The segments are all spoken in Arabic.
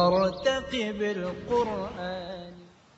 وارتقي بالقرآن.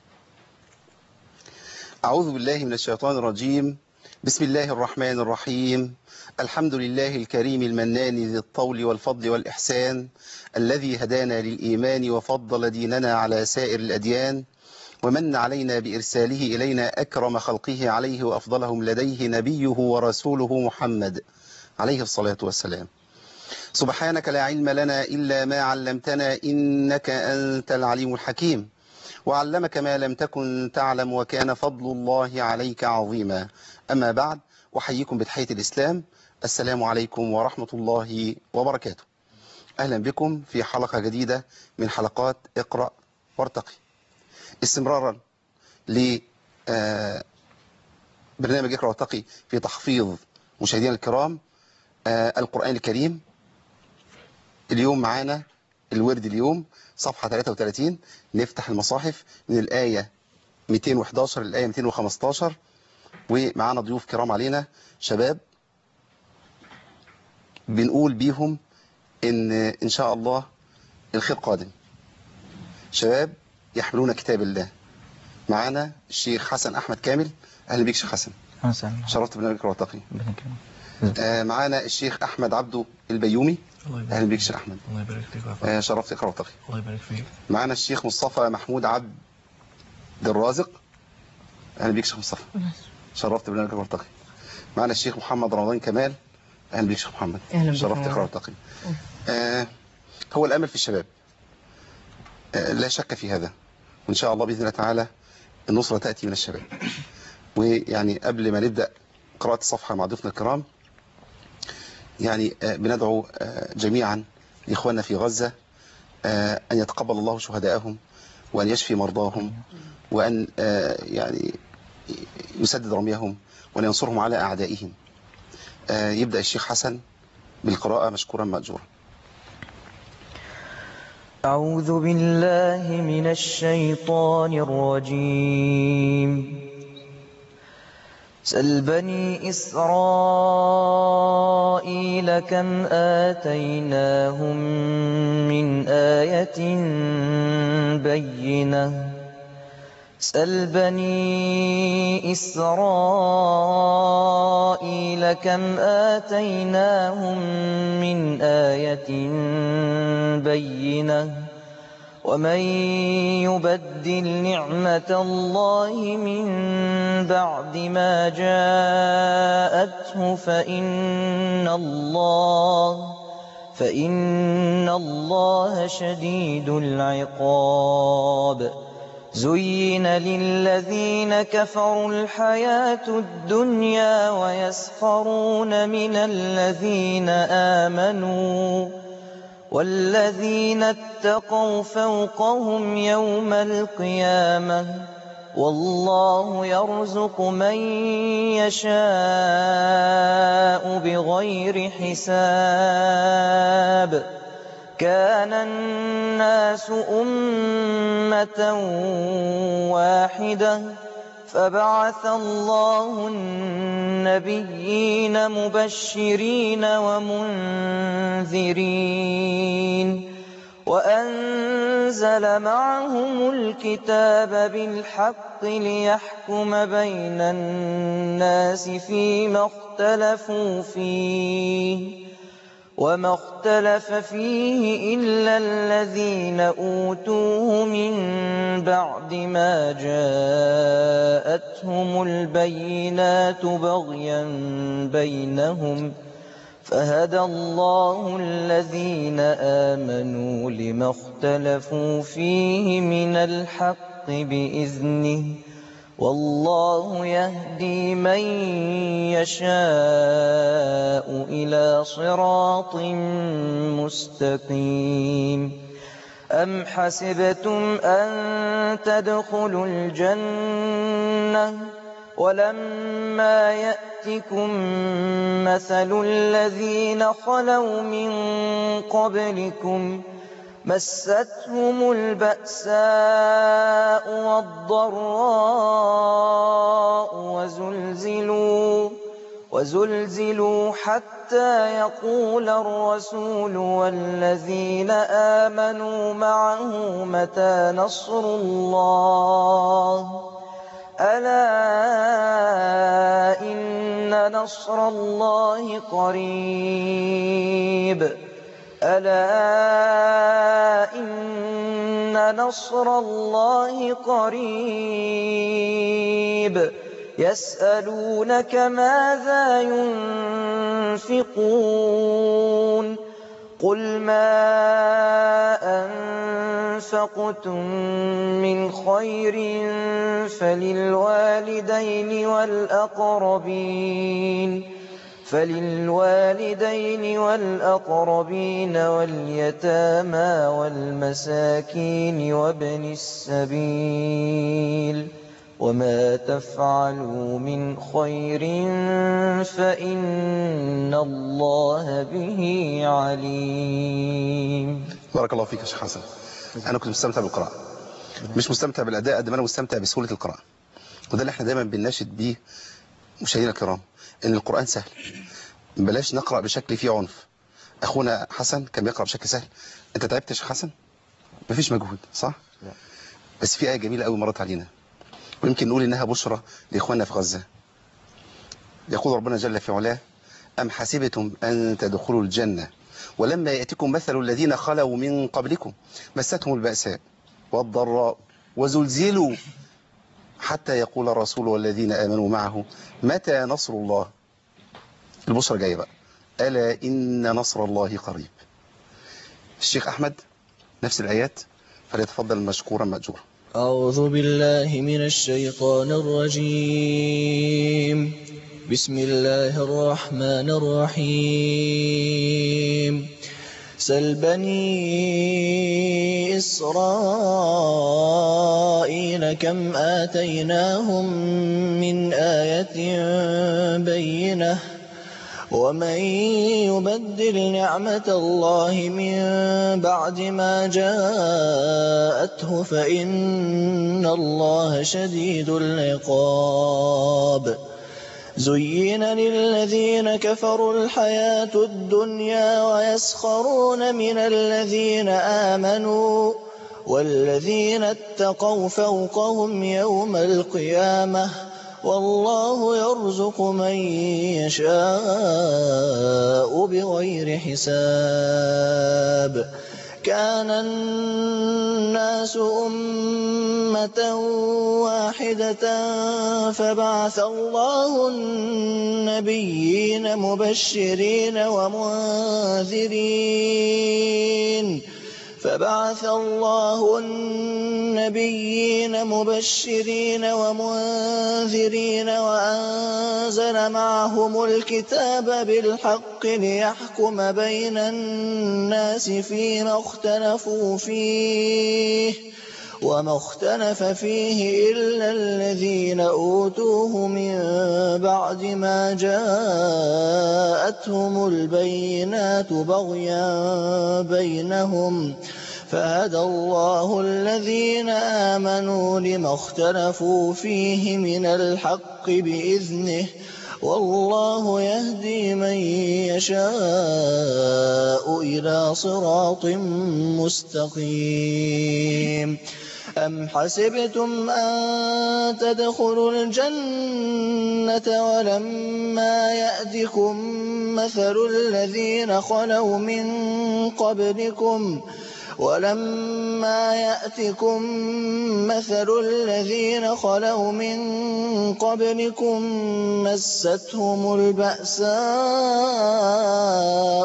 أعوذ بالله من الشيطان الرجيم. بسم الله الرحمن الرحيم. الحمد لله الكريم المنان ذي الطول والفضل والإحسان، الذي هدانا للإيمان وفضل ديننا على سائر الأديان، ومن علينا بإرساله إلينا أكرم خلقه عليه وأفضلهم لديه نبيه ورسوله محمد عليه الصلاة والسلام. سبحانك لا علم لنا إلا ما علمتنا إنك أنت العليم الحكيم، وعلمك ما لم تكن تعلم، وكان فضل الله عليك عظيما. أما بعد، أحييكم بتحية الإسلام. السلام عليكم ورحمة الله وبركاته. أهلا بكم في حلقة جديدة من حلقات اقرأ وارتقي، استمرارا لبرنامج اقرأ وارتقي في تحفيظ مشاهدينا الكرام القرآن الكريم. اليوم معانا الورد اليوم صفحة 33. نفتح المصاحف من الآية 211 للآية 215، ومعانا ضيوف كرام علينا، شباب بنقول بيهم إن شاء الله الخير قادم، شباب يحملون كتاب الله. معانا الشيخ حسن أحمد كامل. أهلا بيك شيخ حسن، شرفت برنامج اقرأ وارتقي. معانا الشيخ أحمد عبده البيومي. أهلا بيك شيخ أحمد، الله يبارك فيك. شرفت اقرأ وارتقي. الله يبارك فيك. معانا الشيخ مصطفى محمود عبد الرازق. أهلا بيك شيخ مصطفى، شرفت برنامج اقرأ وارتقي. معانا الشيخ محمد رمضان كمال. أهلا بيك شيخ محمد، شرفت اقرأ وارتقي. هو الأمل في الشباب، لا شك في هذا، وإن شاء الله بإذن الله تعالى النصرة تأتي من الشباب. ويعني قبل ما نبدأ قراءة الصفحة مع ضيوفنا الكرام، يعني بندعو جميعا لإخواننا في غزة أن يتقبل الله شهداءهم، وأن يشفي مرضاهم، وأن يعني يسدد رميهم، وأن ينصرهم على أعدائهم. يبدأ الشيخ حسن بالقراءة مشكورا مأجورا. أعوذ بالله من الشيطان الرجيم. سل بني إسرائيل كم آتيناهم من آية بينة. سل بني إسرائيل كم آتيناهم من آية بينة. ومن يبدل نعمة الله من بعد ما جاءته فإن الله شديد العقاب. زين للذين كفروا الحياة الدنيا ويسخرون من الذين آمنوا، والذين اتقوا فوقهم يوم القيامة، والله يرزق من يشاء بغير حساب. كان الناس أمة واحدة فبعث الله النبيين مبشرين ومنذرين، وأنزل معهم الكتاب بالحق ليحكم بين الناس فيما اختلفوا فيه، وما اختلف فيه إلا الذين أوتوه من بعد ما جاءتهم البينات بغيا بينهم، فهدى الله الذين آمنوا لما اختلفوا فيه من الحق بإذنه، والله يهدي من يشاء إلى صراط مستقيم. أم حسبتم أن تدخلوا الجنة ولما يأتكم مثل الذين خلوا من قبلكم مستهم البأساء والضراء وزلزلوا حتى يقول الرسول والذين آمنوا معه متى نصر الله ألا إن نصر الله قريب ألا إن نصر الله قريب يسألونك ماذا ينفقون قل ما أنفقتم من خير فللوالدين والأقربين واليتامى والمساكين وابن السبيل وما تفعلوا من خير فإن الله به عليم. بارك الله فيك يا شيخ حسن. أنا كنت مستمتع بالقراءة، مش مستمتع بالأداء قد ما أنا مستمتع بسهولة القراءة، وده اللي احنا دايما بنناشد بيه مشاهدينا الكرام، إن القرآن سهل، بلاش نقرأ بشكل فيه عنف. أخونا حسن كان بيقرأ بشكل سهل. أنت تعبت يا شيخ حسن؟ مفيش مجهود صح؟ لا. بس في آية جميلة قوي مرت علينا، ويمكن نقول إنها بشرى لإخواننا في غزة. يقول ربنا جل في علاه: أم حسبتم أن تدخلوا الجنة ولما يأتكم مثل الذين خلوا من قبلكم مستهم البأساء والضراء وزلزلوا حتى يقول الرسول والذين آمنوا معه متى نصر الله. البشرى جاية بقى، ألا إن نصر الله قريب. الشيخ أحمد نفس الآيات، فليتفضل مشكورا مأجورا. أعوذ بالله من الشيطان الرجيم. بسم الله الرحمن الرحيم. سل بني إسرائيل كم آتيناهم من آية بينة ومن يبدل نعمة الله من بعد ما جاءته فإن الله شديد العقاب. زين للذين كفروا الحياة الدنيا ويسخرون من الذين آمنوا والذين اتقوا فوقهم يوم القيامة والله يرزق من يشاء بغير حساب. كان الناس أمة واحدة فبعث الله النبيين مبشرين ومنذرين وأنزل معهم الكتاب بالحق ليحكم بين الناس فيما اختلفوا فيه وما اختلف فيه إلا الذين أوتوه من بعد ما جاءتهم البينات بغيا بينهم فهدى الله الذين آمنوا لما اختلفوا فيه من الحق بإذنه والله يهدي من يشاء إلى صراط مستقيم. أم حسبتم أن تدخلوا الجنة ولما يأتكم مثل الذين خلوا من قبلكم مستهم البأساء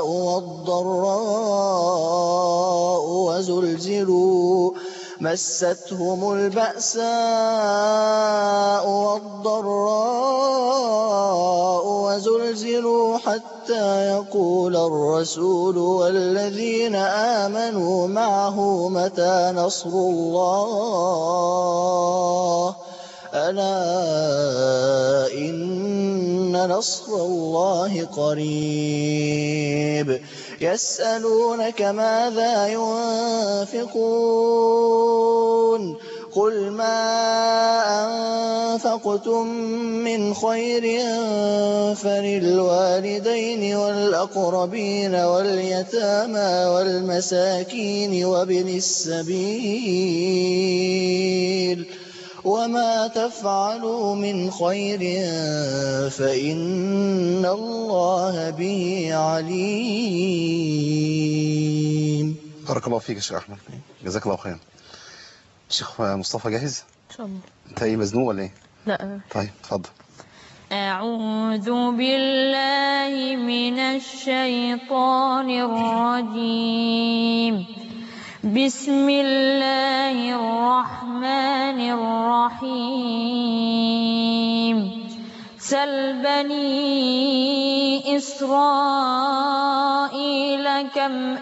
والضراء وزلزلوا حتى يقول الرسول والذين آمنوا معه متى نصر الله ألا إن نصر الله قريب. يسألونك ماذا ينفقون قل ما أنفقتم من خير فللوالدين والأقربين واليتامى والمساكين وابن السبيل وما تفعلوا من خير فإن الله به عليم. بارك الله فيك يا شيخ أحمد، جزاك الله خير. شيخ مصطفى جاهز؟ إن شاء الله. أنت إيه مزنوق ولا إيه؟ لا. طيب اتفضل. أعوذ بالله من الشيطان الرجيم. بسم الله الرحمن الرحيم. سل بني إسرائيل كم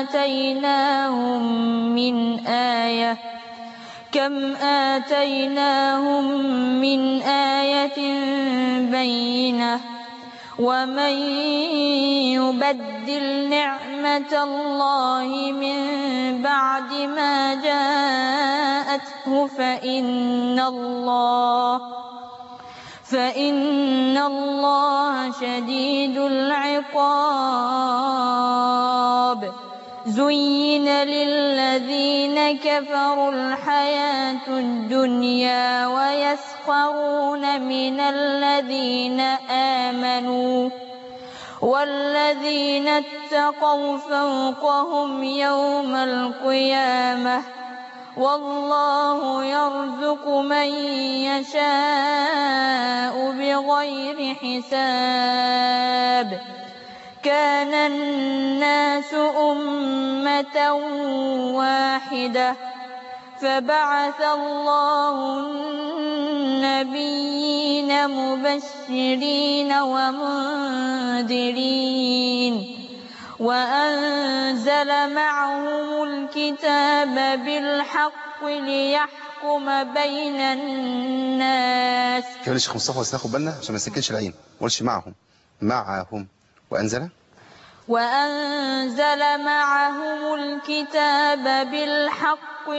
آتيناهم من آية بينة ومن يبدل نعمة الله من بعد ما جاءته فإن الله شديد العقاب. زين للذين كفروا الحياة الدنيا ويسخرون من الذين آمنوا والذين اتقوا فوقهم يوم القيامة والله يرزق من يشاء بغير حساب. كان الناس أمة واحدة فبعث الله النبيين مبشرين ومنذرين وأنزل معهم الكتاب بالحق ليحكم بين الناس. كمان الشيخ مصطفى بس ناخد بالنا عشان ما نسكنش العين، ما قولش معهم. وأنزل معهم الكتاب بالحق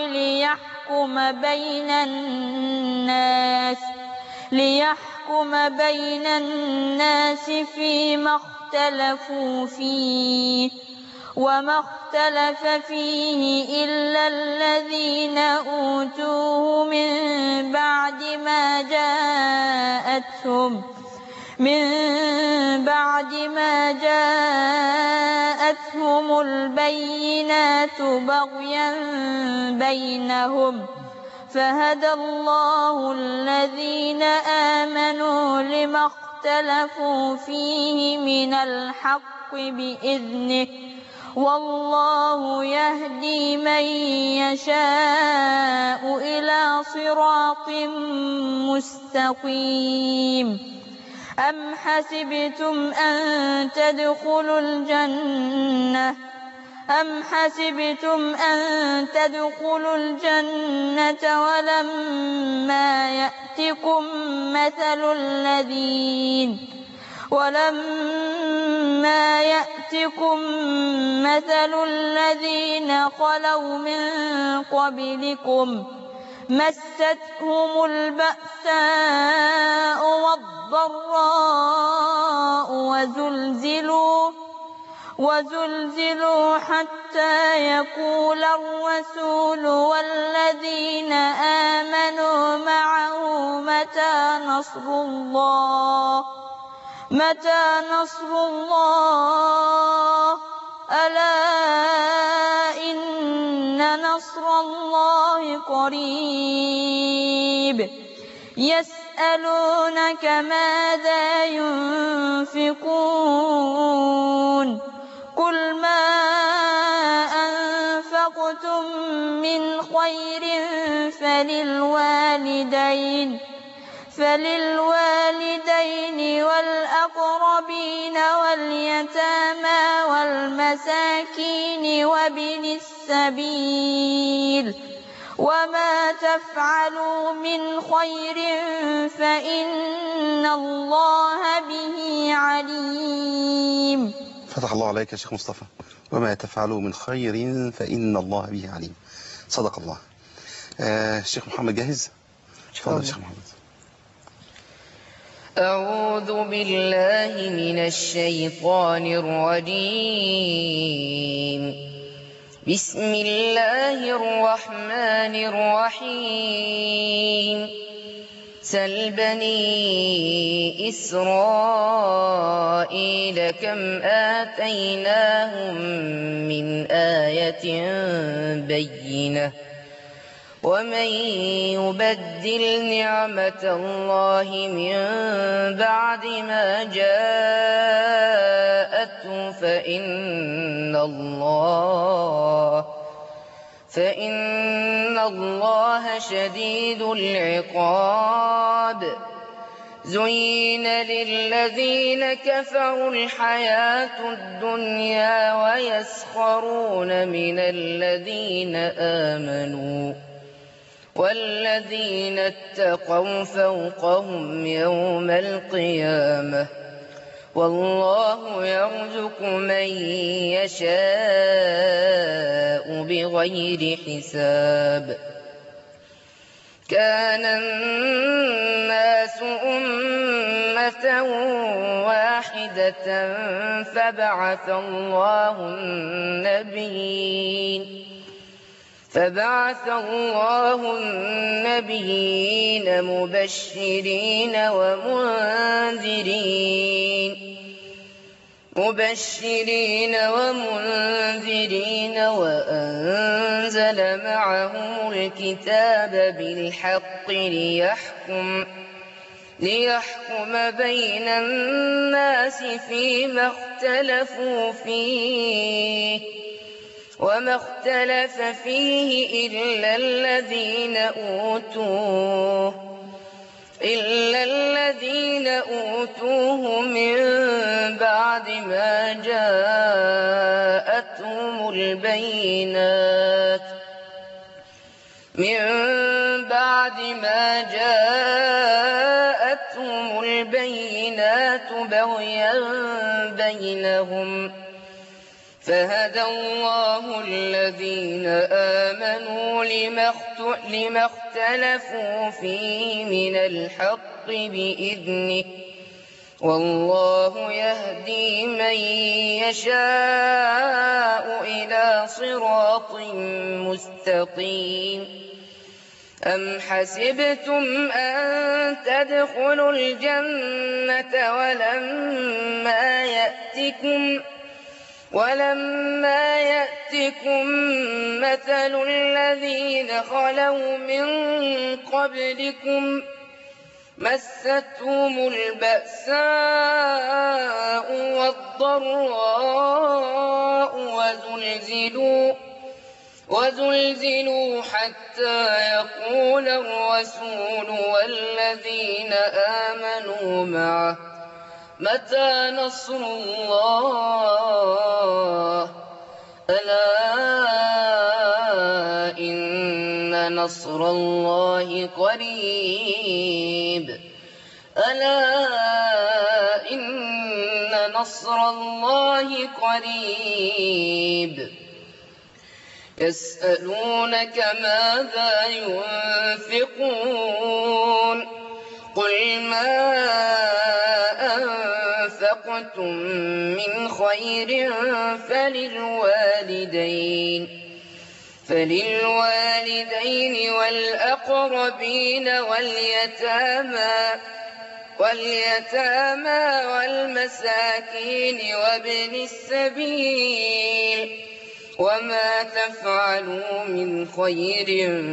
ليحكم بين الناس فيما اختلفوا فيه وما اختلف فيه إلا الذين أوتوه من بعد ما جاءتهم البينات بغيا بينهم فهدى الله الذين آمنوا لما اختلفوا فيه من الحق بإذنه والله يهدي من يشاء إلى صراط مستقيم. أم حسبتم أن تدخلوا الجنة ولما يأتكم مثل الذين خلوا من قبلكم مستهم البأساء والضراء وزلزلوا حتى يقول الرسول والذين آمنوا معه متى نصر الله ألا إن نصر الله قريب. يسألونك ماذا ينفقون قل ما أنفقتم من خير فللوالدين والأقربين واليتامى والمساكين وابن السبيل وما تفعلوا من خير فإن الله به عليم. فتح الله عليك يا شيخ مصطفى. وما تفعلوا من خير فإن الله به عليم. صدق الله. الشيخ محمد جاهز؟ اتفضل الشيخ محمد. أعوذ بالله من الشيطان الرجيم. بسم الله الرحمن الرحيم. سل بني إسرائيل كم آتيناهم من آية بينة ومن يبدل نعمة الله من بعد ما جاءته فإن الله شديد العقاب. زين للذين كفروا الحياة الدنيا ويسخرون من الذين آمنوا والذين اتقوا فوقهم يوم القيامة والله يرزق من يشاء بغير حساب. كان الناس أمة واحدة فبعث الله النبيين مبشرين ومنذرين وأنزل معهم الكتاب بالحق ليحكم بين الناس فيما اختلفوا فيه وما اختلف فيه إلا الذين أوتوه من بعد ما جاءتهم البينات بغيا بينهم فهدى الله الذين آمنوا لما اختلفوا فيه من الحق بإذنه والله يهدي من يشاء إلى صراط مستقيم. أم حسبتم أن تدخلوا الجنة ولما يأتكم مثل الذين خلوا من قبلكم مستهم البأساء والضراء وزلزلوا حتى يقول الرسول والذين آمنوا معه متى نصر الله ألا إن نصر الله قريب. يسألونك ماذا ينفقون قل ما أنفقتم من خير فللوالدين والأقربين واليتامى والمساكين وابن السبيل وما تفعلوا من خير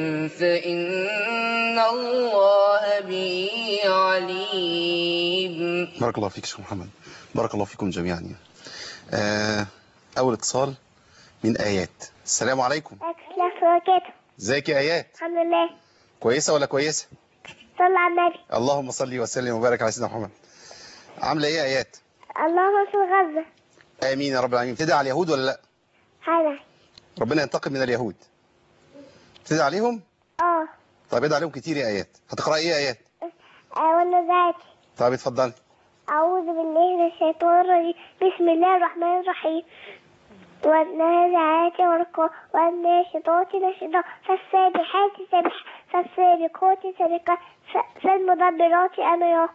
فإن الله به عليم. بارك الله فيك شيخ محمد، بارك الله فيكم جميعا. أول اتصال من آيات. السلام عليكم. ازيك يا آيات؟ الحمد لله. كويسة ولا كويسة؟ صلى على النبي. اللهم صل وسلم وبارك على سيدنا محمد. عاملة ايه يا آيات؟ اللهم انصر غزة. آمين يا رب العالمين. بتدعي على اليهود ولا لا؟ هلا. ربنا ينتقم من اليهود. بتدعي عليهم؟ طيب ادعي عليهم كتير يا آيات. هتقرأي ايه يا آيات؟ والنزعات. طيب اتفضلي. أعوذ بالله من الشيطان الرجيم. بسم الله الرحمن الرحيم. والنازعات غرقا والناشطات نشطا فالسابحات سبحا فالسابقات سبقا فالمدبرات أمرا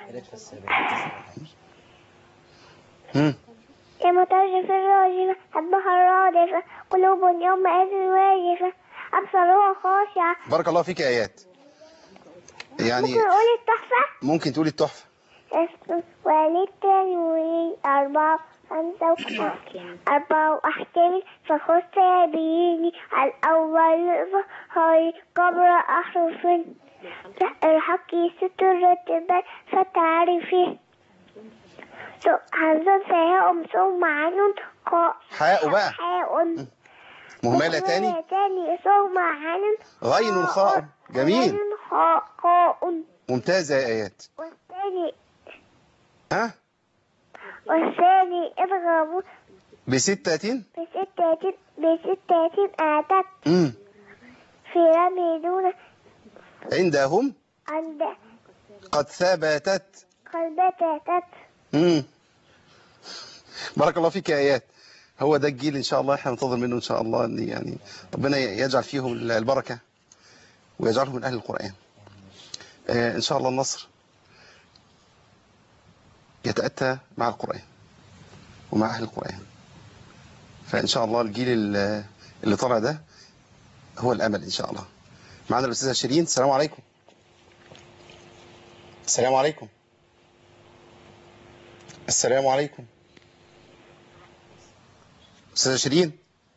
المترجف الراجفة أتبها الرادفة قلوب يومئذ واجفة أبصارها خاشعة. بارك الله فيك آيات. يعني ممكن أقول التحفة؟ ممكن تقولي التحفة. وللتنوين 4 5 4 أحكام فخص يبيني الأول هاي قبر أحرف الحق ستر رتبا فتعرفي همزة فاء ثم عين قاء حاء بقى حاء مهملة تاني ثم عين غين خاء. جميل قاء. ممتازة يا آيات. والثاني اضربوا بستة آتت في رمي دون عندهم عند قد ثبتت قلبتت. بارك الله فيك يا آيات. هو ده الجيل إن شاء الله احنا ننتظر منه إن شاء الله أن يعني ربنا يجعل فيهم البركة ويجعلهم من أهل القرآن. إن شاء الله النصر يتأتى مع القرآن ومع أهل القرآن. فإن شاء الله الجيل اللي طالع ده هو الأمل إن شاء الله. معنا الأستاذة شيرين. السلام عليكم. السلام عليكم. السلام عليكم. أستاذة شيرين.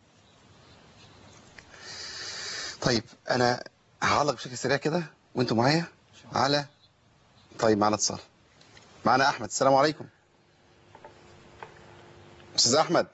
طيب أنا هعلق بشكل سريع كده وانتم معايا على. طيب معنا اتصال. معنا أحمد. السلام عليكم. أستاذ أحمد.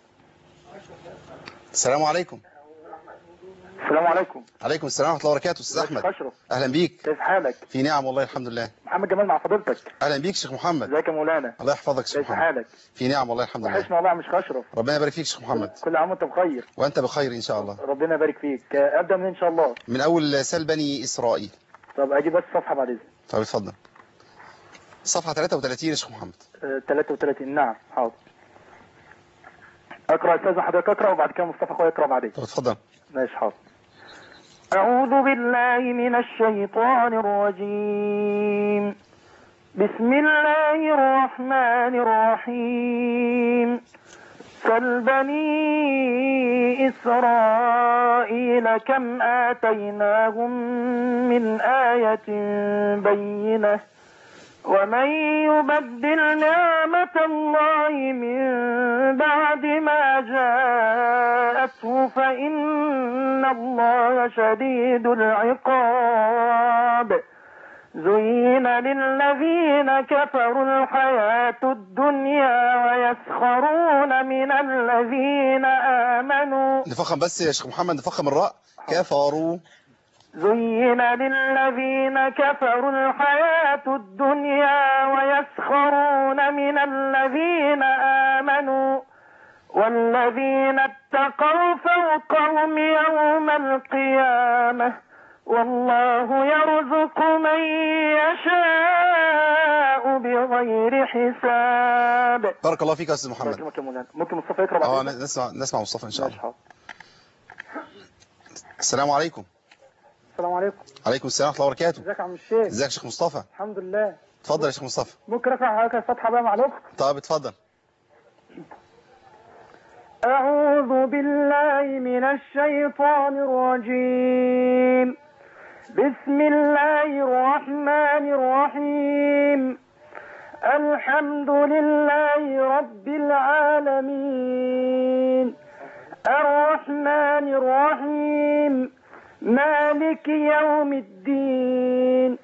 السلام عليكم. السلام عليكم. عليكم السلام ورحمة الله وبركاته. أستاذ أحمد. أشرف. أهلا بيك. كيف حالك؟ في نعم والله الحمد لله. محمد جمال مع فضيلتك. أهلا بيك شيخ محمد. ازيك يا مولانا؟ الله يحفظك شيخ كيف محمد. حالك؟ في نعم والله الحمد لله. وحشنا والله مش أشرف. ربنا يبارك فيك شيخ محمد. كل عام وانت بخير. وأنت بخير إن شاء الله. ربنا يبارك فيك. أبدأ من إن شاء الله. من أول سال بني إسرائيل. طب أجيب بس صفحة بعد إذنك. طب اتفضل. صفحة 33 يا شيخ محمد. 33 نعم حاضر. أقرأ أستاذ حضرتك أقرأ وبعد كده مصطفى أخويا يقرأ بعدين. طب اتفضل. ماشي حاضر. أعوذ بالله من الشيطان الرجيم. بسم الله الرحمن الرحيم. سل بني إسرائيل كم آتيناهم من آية بينة ومن يبدل نعمة الله من بعد ما جاءته فإن الله شديد العقاب. زين للذين كفروا الحياة الدنيا ويسخرون من الذين آمنوا. نفخم بس يا شيخ محمد، نفخم الراء. كفروا. زين للذين كفروا الحياة الدنيا ويسخرون من الذين آمنوا والذين اتقوا فوقهم يوم القيامة والله يرزق من يشاء بغير حساب. بارك الله فيك يا استاذ محمد. ممكن مصطفى يقرأ بعد كده؟ نسمع مصطفى ان شاء الله. السلام عليكم. السلام عليكم. عليكم السلام ورحمة الله وبركاته. ازيك يا عم الشيخ؟ ازيك يا شيخ مصطفى؟ الحمد لله. اتفضل يا شيخ مصطفى. ممكن اقرأ حضرتك الفتحة بقى مع الأخت؟ طب اتفضل. أعوذ بالله من الشيطان الرجيم. بسم الله الرحمن الرحيم. الحمد لله رب العالمين الرحمن الرحيم مالك يوم الدين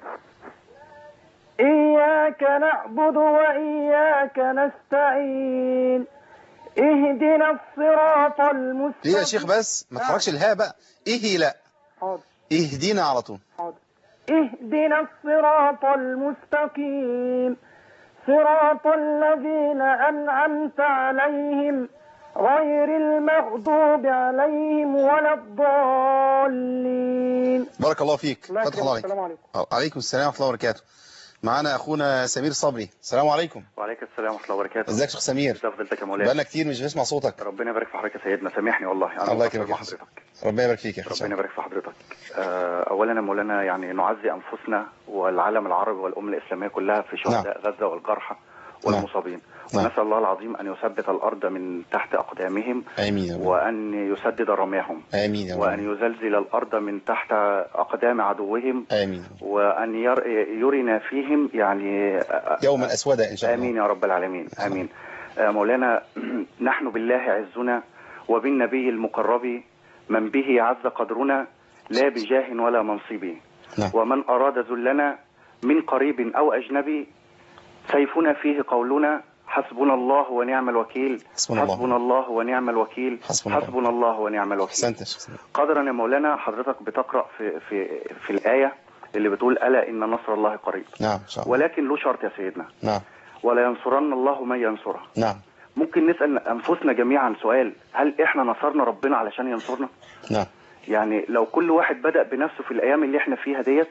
إياك نعبد وإياك نستعين اهدنا الصراط المستقيم. ليه يا شيخ بس ما تحركش الهاء بقى. ايه لا. حاضر. اهدينا على طول. حاضر. اهدنا الصراط المستقيم صراط الذين أنعمت عليهم غير المغضوب عليهم ولا الضالين. بارك الله فيك. فتح الله عليك. السلام عليكم. عليكم السلام ورحمة الله وبركاته. معانا اخونا سمير صبري. السلام عليكم. وعليكم السلام ورحمه الله وبركاته. ازيك يا شيخ سمير؟ ازي فضيلتك يا مولانا؟ بقالنا كتير مش بنسمع صوتك. ربنا يبارك في حضرتك يا سيدنا، سامحني والله. الله يكرمك يا حضرتك. ربنا يبارك فيك يا اخي. ربنا يبارك في حضرتك. اولا يا مولانا يعني نعزي انفسنا والعالم العربي والامه الاسلاميه كلها في شهداء غزه والجرحى والمصابين. ونسال الله العظيم ان يثبت الارض من تحت اقدامهم. امين. وان يسدد رميهم. امين. وان يزلزل الارض من تحت اقدام عدوهم. امين. وان يرنا فيهم يعني يوما اسودا ان شاء الله. امين يا رب العالمين. امين. مولانا نحن بالله عزنا وبالنبي المقرب من به عز قدرنا لا بجاه ولا منصب. ومن أراد ذلنا من قريب أو أجنبي سيفنا فيه قولنا حسبنا الله ونعم الوكيل. حسبنا الله ونعم الوكيل. حسبنا الله ونعم الوكيل. قدرا يا مولانا حضرتك بتقرأ في الآية اللي بتقول ألا إن نصر الله قريب. نعم. ولكن له شرط يا سيدنا. نعم. ولا ينصرن الله من ينصره. نعم. ممكن نسأل أنفسنا جميعا سؤال، هل إحنا نصرنا ربنا علشان ينصرنا؟ نعم. يعني لو كل واحد بدأ بنفسه في الأيام اللي إحنا فيها ديت،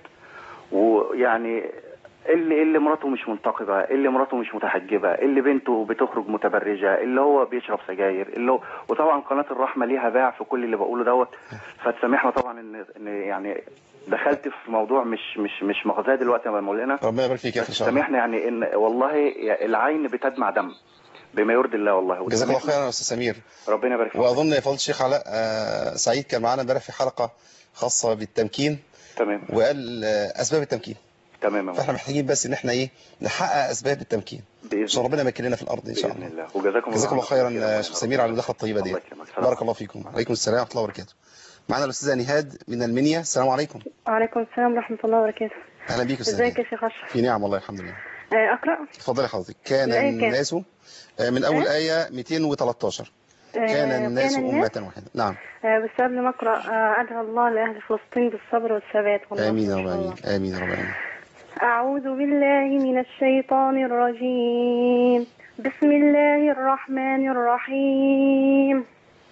ويعني اللي مراته مش منتقبة، اللي مراته مش متحجبة، اللي بنته بتخرج متبرجة، اللي هو بيشرب سجاير، اللي هو وطبعا قناة الرحمة ليها باع في كل اللي بقوله دوت. فتسامحنا طبعا إن يعني دخلت في موضوع مش مغزاه دلوقتي يا مولانا. ربنا يبارك فيك يا أخي. سامحنا يعني إن والله العين بتدمع دم بما يرضي الله والله. جزاك الله خيرا يا استاذ سمير. ربنا يبارك فيك. واظن يا فضيله الشيخ علاء سعيد كان معانا امبارح في حلقه خاصه بالتمكين. تمام. وقال اسباب التمكين. تمام. فاحنا محتاجين بس ان احنا نحقق اسباب التمكين عشان ربنا يمكن لنا في الارض ان شاء الله. باذن الله. وجزاكم الله خيرا يا شيخ سمير على المداخله الطيبه دي. بارك الله فيكم. وعليكم السلام ورحمه الله وبركاته. معانا الاستاذه نهاد من المنيا. السلام عليكم. وعليكم السلام ورحمه الله وبركاته. اهلا بيك استاذ. ازيك يا شيخ اشرف؟ في نعم والله الحمد لله. اقرا. اتفضلي حضرتك. كان الناس من اول آية 213. كان الناس أمة واحدة. نعم. بس قبل ما أقرأ أدعو الله لأهل فلسطين بالصبر والثبات. آمين يا رب العالمين. آمين يا رب العالمين. أعوذ بالله من الشيطان الرجيم. بسم الله الرحمن الرحيم.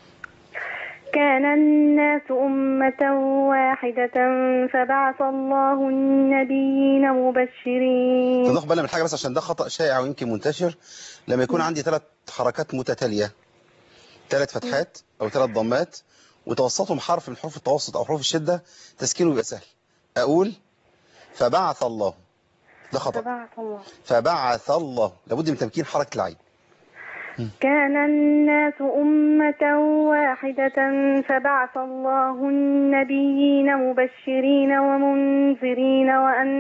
كان الناس أمة واحدة فبعث الله النبيين مبشرين. تاخد بالنا من حاجة بس عشان ده خطأ شائع ويمكن منتشر. لما يكون عندي 3 حركات متتالية، 3 فتحات أو 3 ضمات وتوسطهم حرف من حروف التوسط أو حروف الشدة، تسكينه يبقى سهل. أقول فبعث الله، ده خطأ. فبعث الله لابد من تمكين حركة العين. كان الناس أمة واحدة فبعث الله النبيين مبشرين ومنذرين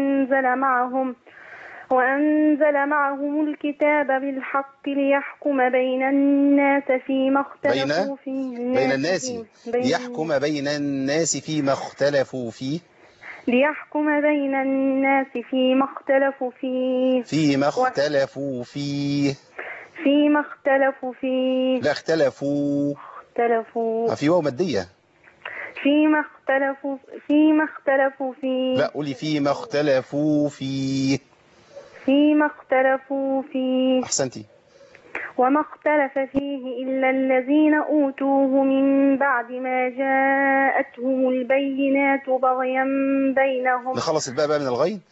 وأنزل معهم الكتاب بالحق ليحكم بين الناس فيما اختلفوا فيه. ليحكم بين الناس فيما اختلفوا فيه. ليحكم بين الناس فيما اختلفوا فيه. فيما اختلفوا فيه. فيما اختلفوا فيه. لا اختلفوا. في واو مادية. فيما اختلفوا فيه. لا قولي فيما اختلفوا فيه. فيما اختلفوا فيه. أحسنتي. وما اختلف فيه إلا الذين أوتوه من بعد ما جاءتهم البينات بغيا بينهم. نخلص الباء بقى من الغين.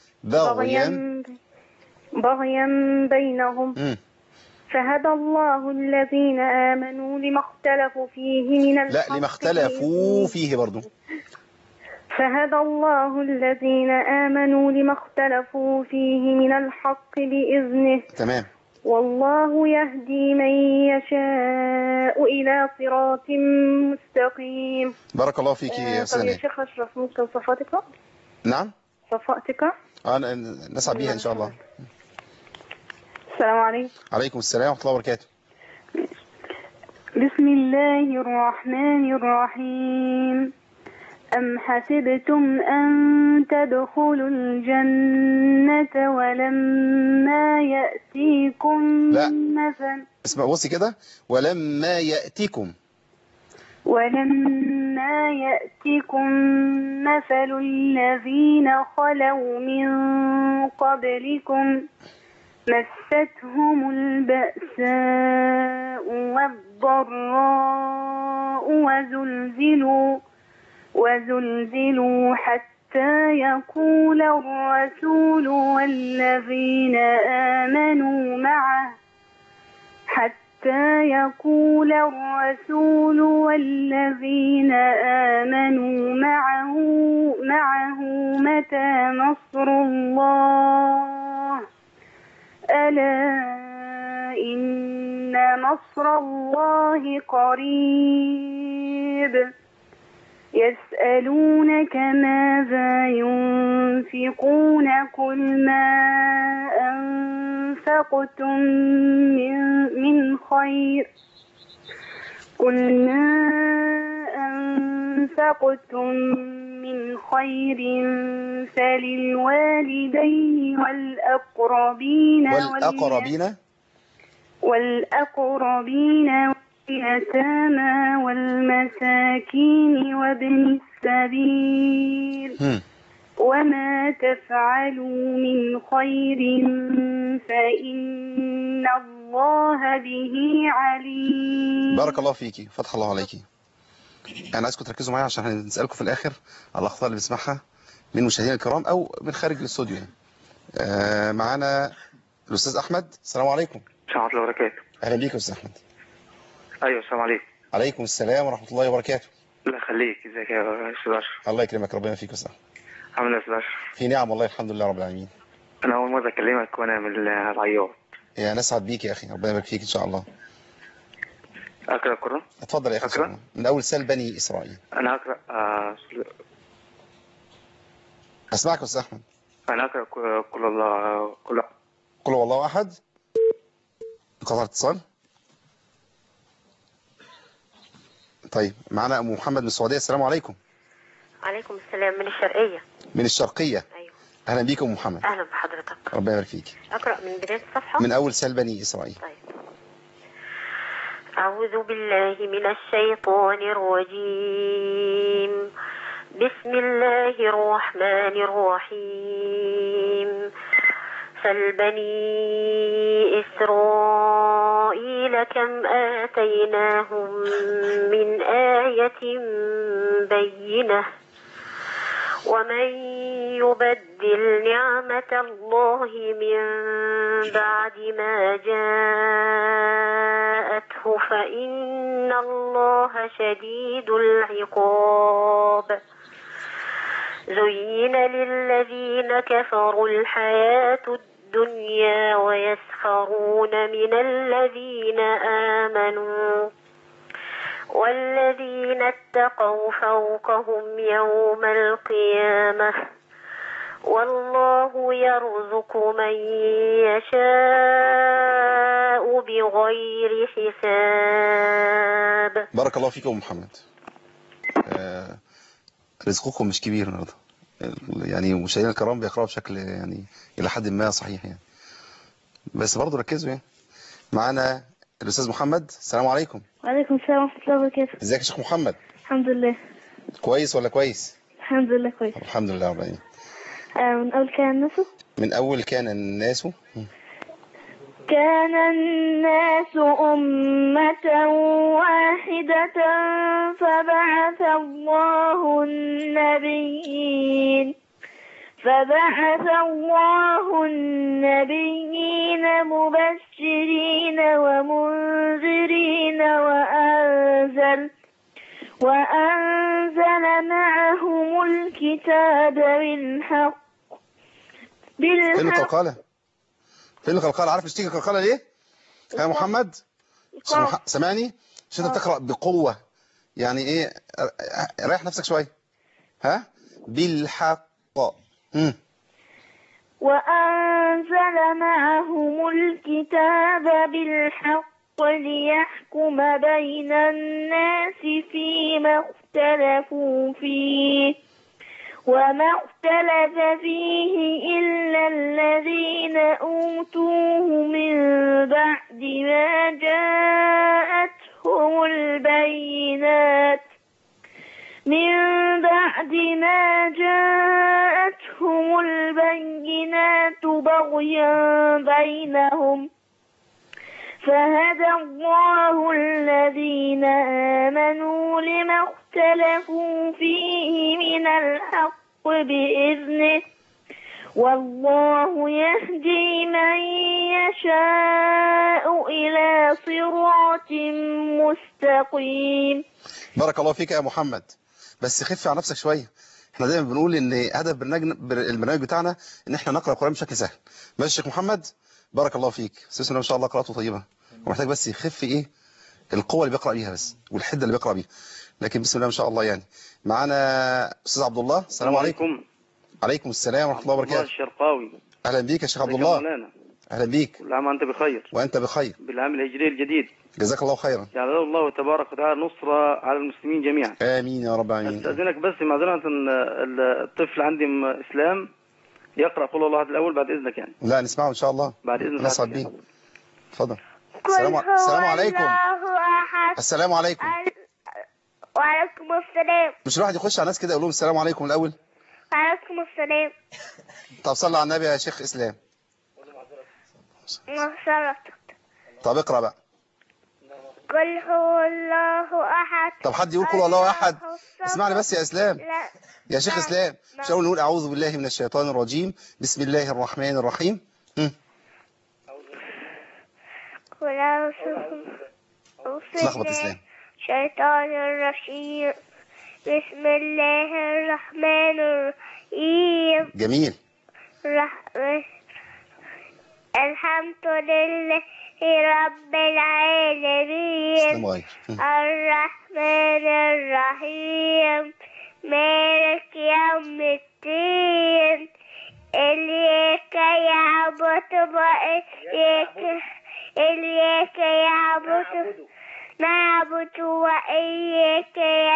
بغيا بينهم. فهدى الله الذين آمنوا لما اختلفوا فيه من الحق. لا لما اختلفوا فيه برضو. فهدى الله الذين آمنوا لما اختلفوا فيه من الحق بإذنه. تمام. والله يهدي من يشاء إلى صراط مستقيم. بارك الله فيك يا أستاذ نهاد. طب يا شيخ أشرف ممكن صفاتك؟ نعم. صفاتك؟ نسعى بيها إن شاء الله. السلام عليكم. عليكم السلام ورحمة الله وبركاته. بسم الله الرحمن الرحيم. أم حسبتم أن تدخلوا الجنة ولما يأتيكم مثل. اسمع بصي كده. ولما يأتيكم مثل الذين خلوا من قبلكم مستهم البأساء والضراء وزلزلوا حتى حتى يقول الرسول والذين آمنوا معه معه متى نصر الله ألا إن نصر الله قريب يسألونك ماذا ينفقون قل ما أنفقتم من خير فللوالدين والأقربين واليتامى والمساكين وابن السبيل وما تفعلوا من خير فإن الله به عليم. بارك الله فيكي، فتح الله عليكي. أنا عايزكم تركزوا معايا عشان هنسألكم في الآخر على الأخطاء اللي بنسمعها من مشاهدينا الكرام أو من خارج الاستوديو. معانا الأستاذ أحمد. السلام عليكم. السلام عليكم ورحمة الله وبركاته. أهلا بيك يا أستاذ أحمد. أيوة السلام عليكم. عليكم السلام ورحمة الله وبركاته. الله يخليك، ازيك يا أستاذ أشرف؟ الله يكرمك، ربنا فيك يا أستاذ. عامل ايه يا أستاذ أشرف؟ في نعم والله، الحمد لله رب العالمين. أنا أول مرة أكلمك وأنا من العياط. يا نسعد بيك يا أخي، ربنا يبارك فيك إن شاء الله. أقرأ القرآن؟ اتفضل يا أخي. من أول سال بني إسرائيل. أنا أقرأ أسمعك يا أستاذ أحمد. أنا أقرأ قل هو الله أحد. انقطع الاتصال. طيب معنا أم محمد من السعودية. السلام عليكم. عليكم السلام. من الشرقية. من الشرقية. أيوه. أهلا بيكم أم محمد. أهلا بحضرتك. ربنا يبارك فيك. أقرأ من بداية الصفحة. من أول سال بني إسرائيل. طيب. أعوذ بالله من الشيطان الرجيم. بسم الله الرحمن الرحيم. فالبني إسرائيل كم آتيناهم من آية بينة ومن يبدل نعمة الله من بعد ما جاءته فإن الله شديد العقاب. زين للذين كفروا الحياة الدنيا ويسخرون من الذين آمنوا والذين اتقوا فوقهم يوم القيامة والله يرزق من يشاء بغير حساب. بارك الله فيكم محمد. رزقكم مش كبير النهارده، يعني مشاهدينا الكرام بيقرأوا بشكل يعني إلى حد ما صحيح يعني، بس برضه ركزوا يعني. معانا الأستاذ محمد. السلام عليكم. وعليكم السلام ورحمة الله وبركاته. ازيك يا شيخ محمد؟ الحمد لله. كويس ولا كويس؟ الحمد لله كويس. الحمد لله رب العالمين. من أول كان الناس. من أول كان الناس. كان الناس أمة واحدة فبعث الله النبيين مبشرين ومنذرين وأنزل معهم الكتاب بالحق. فين القلقلة؟ فين القلقلة؟ عارف اشتكي القلقلة ليه؟ يا محمد سامعني؟ عشان انت بتقرأ بقوة، يعني ايه، ريح نفسك شوية. ها؟ بالحق. وأنزل معهم الكتاب بالحق ليحكم بين الناس فيما اختلفوا فيه وما اختلف فيه إلا الذين أوتوه من بعد ما جاءتهم البينات بغيا بينهم فهدى الله الذين آمنوا لما اختلفوا فيه من الحق بإذنه والله يهدي من يشاء إلى صراط مستقيم. بارك الله فيك يا محمد، بس خف على نفسك شوية. احنا دايما بنقول ان هدف البرنامج بتاعنا ان احنا نقرأ القرآن بشكل سهل. ماشي يا شيخ محمد؟ بارك الله فيك. استاذ ما شاء الله قراءته طيبة، ومحتاج بس يخف ايه القوة اللي بيقرأ بيها بس، والحدة اللي بيقرأ بيها، لكن بسم الله ما شاء الله يعني. معانا استاذ عبد الله. السلام عليكم. عليكم السلام ورحمة الله وبركاته. الشرقاوي. اهلا بيك يا شيخ عبد الله. اهلا بيك. كل عام وانت بخير. وانت بخير. بالعام الهجري الجديد. جزاك الله خيرا. جعل الله تبارك وتعالى نصرة على المسلمين جميعا. امين يا رب امين. استاذنك بس معذرة، الطفل عندي اسلام يقرأ قل الله احد الاول بعد اذنك يعني. لا نسمعه ان شاء الله. بعد اذنك. نصعد بيه. اتفضل. السلام عليكم. السلام عليكم. وعليكم السلام. مش الواحد يخش على الناس كده يقول لهم السلام عليكم الاول؟ وعليكم السلام. طب صلى على النبي يا شيخ اسلام. طب اقرا بقى. قل هو الله احد. طب حد يقول قل هو الله احد؟ اسمعني بس يا اسلام. لا. يا شيخ اسلام مش اول نقول اعوذ بالله من الشيطان الرجيم بسم الله الرحمن الرحيم. لخبط اسلام. الشيطان الرجيم بسم الله الرحمن الرحيم. جميل. الحمد لله رب العالمين الرحمن الرحيم مالك يوم الدين إياك نعبد وإياك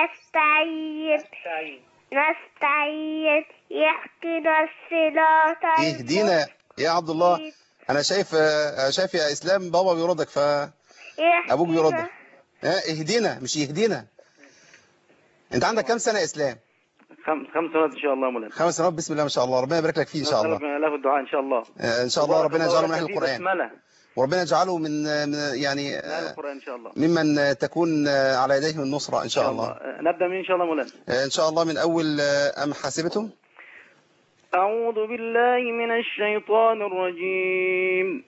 نستعين اهدنا الصراط. اهدينا يا عبد الله. انا شايف يا اسلام بابا بيردك ابوك بيردك. اهدينا مش يهدينا. انت عندك كام سنه يا اسلام؟ 5 سنوات ان شاء الله مولانا. 5 سنوات بسم الله ما شاء الله. ربنا يبارك لك فيه ان شاء الله. له الدعاء ان شاء الله. ان شاء الله ربنا يجعله من اهل القران، وربنا يجعله من يعني القرآن إن شاء الله، ممن تكون على يديهم النصرة إن شاء الله. نبدأ من إن شاء الله مولانا. إن شاء الله من أول أم حسبتم. أعوذ بالله من الشيطان الرجيم.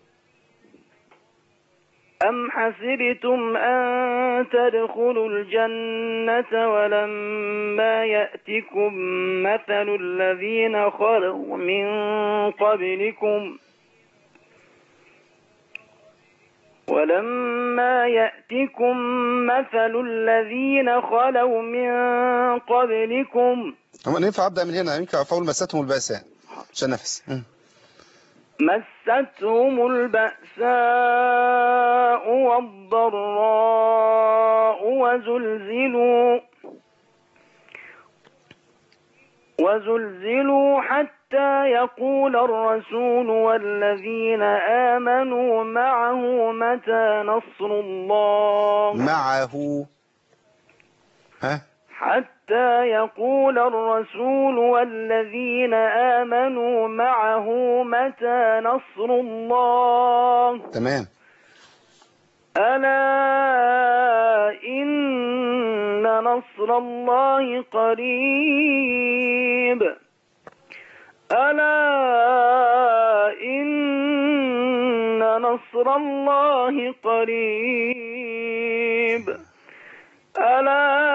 أم حسبتم أن تدخلوا الجنة ولما يأتكم مثل الذين خلوا من قبلكم ولما يأتكم مثل الذين خلوا من قبلكم. هم ينفع أبدأ من هنا؟ ينفع فأقول مستهم البأساء عشان نفس. مستهم البأساء والضراء وزلزلوا حتى يقول الرسول والذين آمنوا معه متى نصر الله. حتى يقول الرسول والذين آمنوا معه متى نصر الله. تمام. ألا إن نصر الله قريب. ألا إن نصر الله قريب. ألا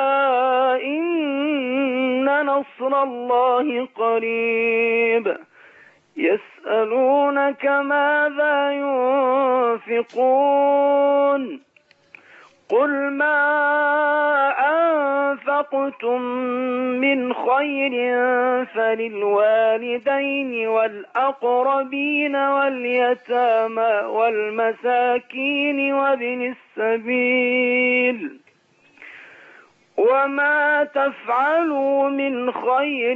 إن نصر الله قريب. يسألونك ماذا ينفقون قل ما أنفقتم من خير فللوالدين والأقربين واليتامى والمساكين وابن السبيل وما تفعلوا من خير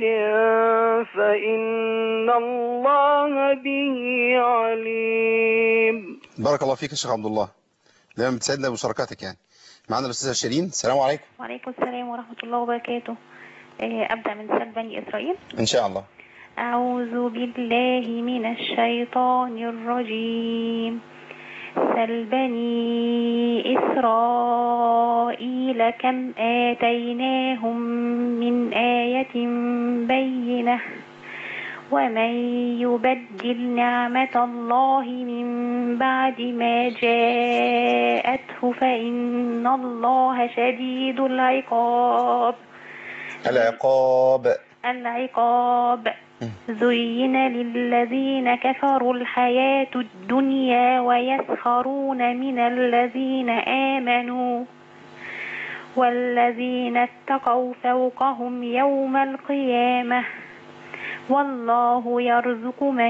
فإن الله به عليم. بارك الله فيك يا شيخ عبد الله، دايما بتسعدنا بمشاركاتك يعني. معنا الأستاذة شيرين. السلام عليكم. وعليكم السلام ورحمة الله وبركاته. أبدأ من سورة بني إسرائيل إن شاء الله. أعوذ بالله من الشيطان الرجيم. سل بني إسرائيل كم آتيناهم من آية بينة ومن يبدل نعمة الله من بعد ما جاءته فإن الله شديد العقاب. العقاب زين للذين كفروا الحياة الدنيا ويسخرون من الذين آمنوا والذين اتقوا فوقهم يوم القيامة والله يرزق من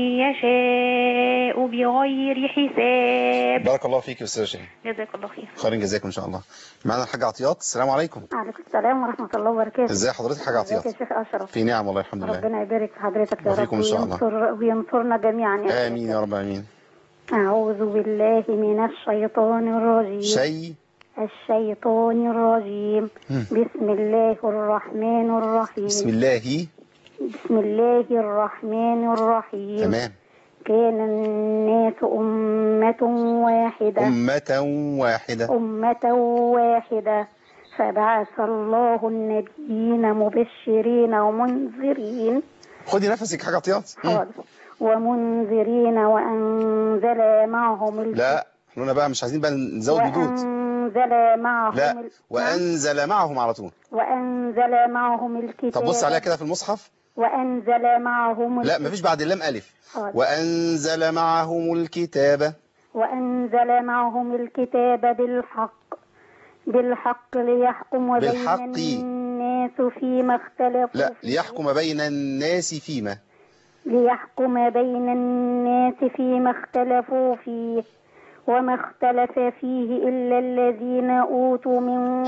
يشاء بغير حساب. بارك الله فيك يا استاذ شيخ. جزاك الله خير. خير جزاكم ان شاء الله. معنا الحاجة عطيات. السلام عليكم. وعليكم السلام ورحمة الله وبركاته. ازي حضرتك حاجة عطيات؟ ازيك يا شيخ أشرف؟ في نعم والله الحمد لله. ربنا يبارك في حضرتك يا رب إن شاء الله. وينصرنا جميعا يا آمين يا رب آمين. أعوذ بالله من الشيطان الرجيم. الشيطان الرجيم. بسم الله الرحمن الرحيم. بسم الله الرحمن الرحيم. تمام. كان الناس أمة واحدة فبعث الله النبيين مبشرين ومنذرين. خدي نفسك حاجة عطيات. ومنذرين وأنزل معهم لا احنا بقى مش عايزين بقى نزود جدود. وأنزل معهم على طول. وأنزل معهم الكتاب. طب بص عليها كده في المصحف. وأنزل معهم لا مفيش بعد اللام ألف. وأنزل معهم الكتاب. وأنزل معهم الكتاب بالحق ليحكم بين الناس فيما اختلفوا فيه. لا ليحكم بين الناس فيما. ليحكم بين الناس فيما اختلفوا فيه وما اختلف فيه إلا الذين أوتوا من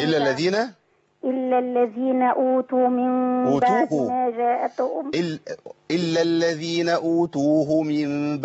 بعد ما جاءتهم إلا الذين أوتوه من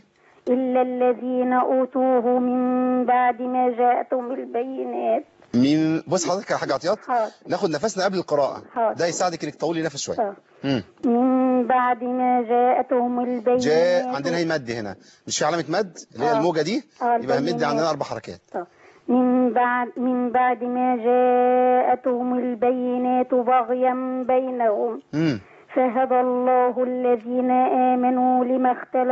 بعد ما جاءتهم البينات. بص حضرتك يا حاجة عطيات ناخد نفسنا قبل القراءة. ده يساعدك انك تطولي نفس شوية. من بعد ما جاءتهم البينات. عندنا هي مد هنا مش في علامة مد اللي هي الموجة دي يبقى المد عندنا 4 حركات. من بعد ما جاءتهم البينات بغيا بينهم فهدى الله الذين آمنوا لما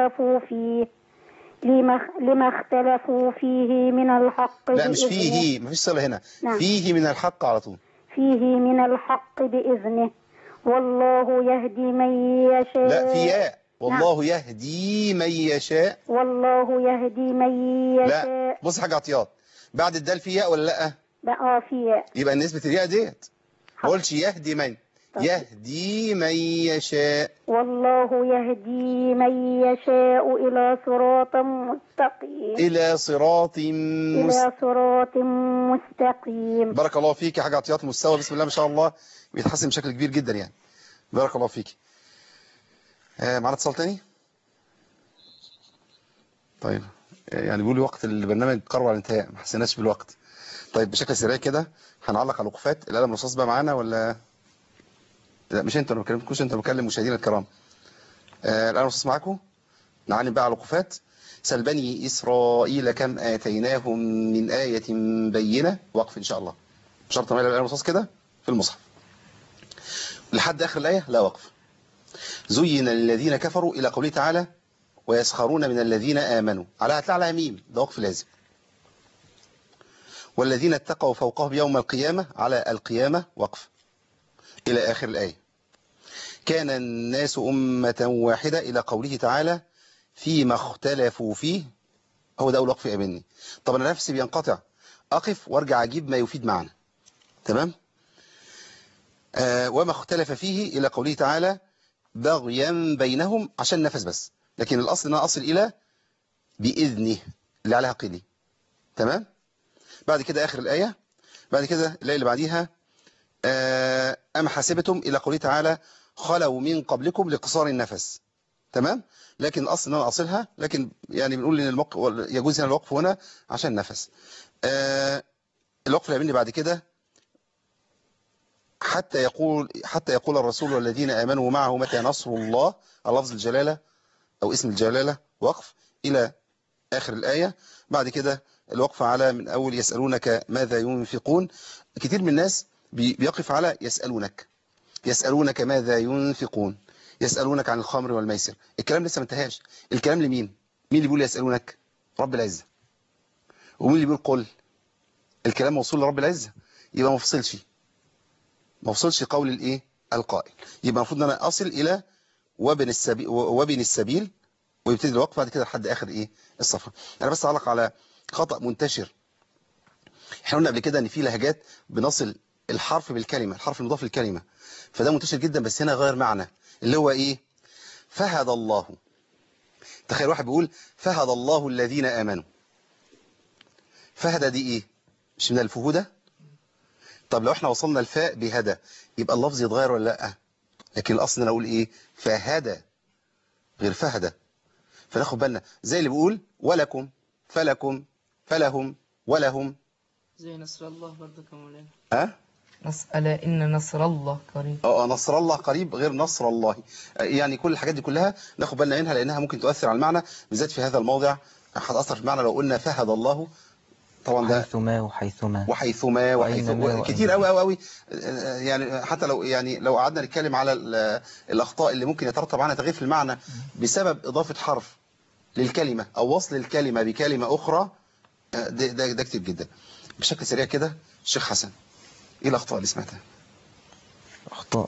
اختلفوا فيه من الحق. لا مش فيه مفيش صلة هنا. نعم. فيه من الحق على طول. فيه من الحق بإذنه والله يهدي من يشاء. لا في ياء والله يهدي من يشاء. لا بص حاجة عطيات بعد الدال في ياء ولا لا؟ لا في ياء. يبقى نسبة الياء ديت ما قلتش يهدي من. يهدي من يشاء. والله يهدي من يشاء إلى صراط مستقيم. إلى صراط مستقيم. بارك الله فيك يا حاجة عطيات. مستوى بسم الله ما شاء الله بيتحسن بشكل كبير جدا يعني. بارك الله فيك. معنا اتصال تاني؟ طيب يعني بيقول لي وقت البرنامج قرب على الانتهاء ما حسيناش بالوقت. طيب بشكل سريع كده هنعلق على الوقفات. القلم الرصاص بقى معانا ولا لا؟ مش انت، انا ما بكلمكوش انت، بكلم مشاهدينا الكرام. القلم الرصاص معاكم. نعلم بقى على الوقفات. سل بني إسرائيل كم آتيناهم من آية بينة. وقف إن شاء الله شرط ما القلم الرصاص كده في المصحف لحد آخر الآية لا وقف. زين للذين كفروا إلى قوله تعالى ويسخرون من الذين آمنوا هتلاقي على ميم ده وقف لازم. والذين اتقوا فوقهم يوم القيامة على القيامة وقف إلى آخر الآية. كان الناس أمة واحدة إلى قوله تعالى فيما اختلفوا فيه. هو ده أول وقف يقابلني. طب أنا نفسي بينقطع أقف وارجع أجيب ما يفيد معنا. تمام. وما اختلف فيه إلى قوله تعالى بغيا بينهم عشان نفس بس، لكن الأصل أن أنا أصل إلى بإذنه اللي عليها قيلي. تمام. بعد كده آخر الآية. بعد كده الآية اللي بعديها أم حسبتم إلى قوله تعالى خلوا من قبلكم لقصار النفس. تمام. لكن الأصل أن أنا أصلها، لكن يعني بنقول إن يجوز هنا الوقف هنا عشان نفس. الوقف اللي بعد كده حتى يقول الرسول والذين آمنوا معه متى نصر الله على لفظ الجلالة أو اسم الجلالة وقف إلى آخر الآية. بعد كده الوقف على من أول يسألونك ماذا ينفقون. كتير من الناس بيقف على يسألونك ماذا ينفقون، يسألونك عن الخمر والميسر. الكلام لسه ما انتهاش. الكلام لمين؟ مين اللي بيقول يسألونك؟ رب العزة. ومين اللي بيقول قل؟ الكلام موصول لرب العزة، يبقى ما فصلش قول الايه القائل. يبقى المفروض ان انا اصل الى وبن السبيل ويبتدي الوقف بعد كده لحد اخر ايه الصفحه. انا بس اعلق على خطأ منتشر. احنا قلنا قبل كده ان في لهجات بنصل الحرف بالكلمه، الحرف المضاف للكلمه، فده منتشر جدا. بس هنا غير معنى، اللي هو ايه؟ فهد الله. تخيل واحد بيقول فهد الله الذين امنوا. فهد دي ايه؟ مش من الفهوده؟ طب لو احنا وصلنا الفاء بهدى يبقى اللفظ يتغير ولا لا؟ لكن الاصل انا اقول ايه؟ فهدى غير فهدى. فناخد بالنا زي اللي بيقول ولكم فلكم فلهم ولهم. زي نصر الله برضه كمان. ألا إن نصر الله قريب. نصر الله قريب غير نصر الله. يعني كل الحاجات دي كلها ناخد بالنا منها لانها ممكن تؤثر على المعنى، بالذات في هذا الموضع هتأثر في المعنى. لو قلنا فهد الله طبعا ده وحيثما كتير قوي يعني. حتى لو قعدنا نتكلم على الأخطاء اللي ممكن يترتب عنها تغيير في المعنى بسبب إضافة حرف للكلمة أو وصل الكلمة بكلمة أخرى، ده كتير جدا. بشكل سريع كده الشيخ حسن، إيه الأخطاء اللي سمعتها؟ أخطاء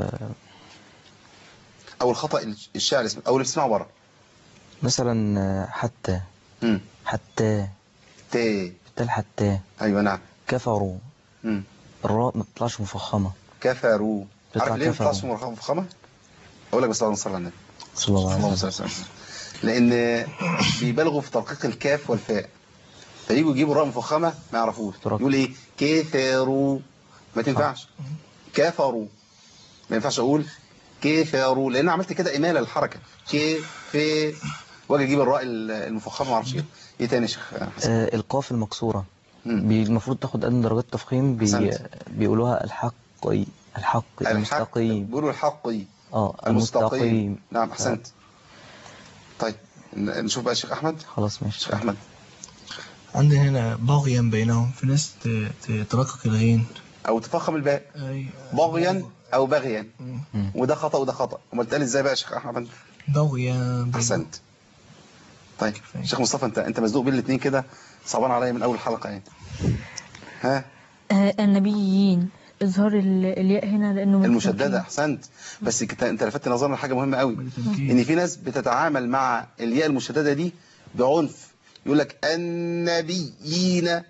أو الخطأ الشاعر أو اللي بتسمعه بره مثلا حتى حتى أيوة نعم. كفروا. الراء ما بتطلعش مفخمة. كفروا. عارف ليه ما بتطلعش مفخمة؟ أقول لك بس بعد نصر الله النبي صلى الله عليه وسلم. لأن بيبالغوا في ترقيق الكاف والفاء، فييجوا يجيبوا الراء مفخمة ما يعرفوش. يقول إيه؟ كفروا. ما تنفعش. كفروا ما ينفعش أقول كفروا، لأن عملت كده إمالة للحركة. واجي اجيب الراء المفخمه ما اعرفش ايه تاني يا شيخ حسن؟ القاف المكسوره المفروض تاخد ادنى درجات تفخيم. بيقولوها المستقيم. بيقولوا الحقي المستقيم. نعم احسنت. طيب نشوف بقى الشيخ احمد. خلاص ماشي. الشيخ احمد عندنا هنا بغيا بينهم، في ناس ترقق الغين او تفخم الباء. بغيا او بغيا، وده خطا وده خطا. امال تقال ازاي بقى يا شيخ احمد؟ بغيا. احسنت. طيب شيخ مصطفى انت مزنوق بين الاثنين كده، صعبان عليا من اول حلقه يعني. ها النبيين اظهار الياء هنا لانه المشدده. احسنت. بس انت لفتت نظرنا لحاجه مهمه قوي، ان في ناس بتتعامل مع الياء المشدده دي بعنف. يقول لك النبيين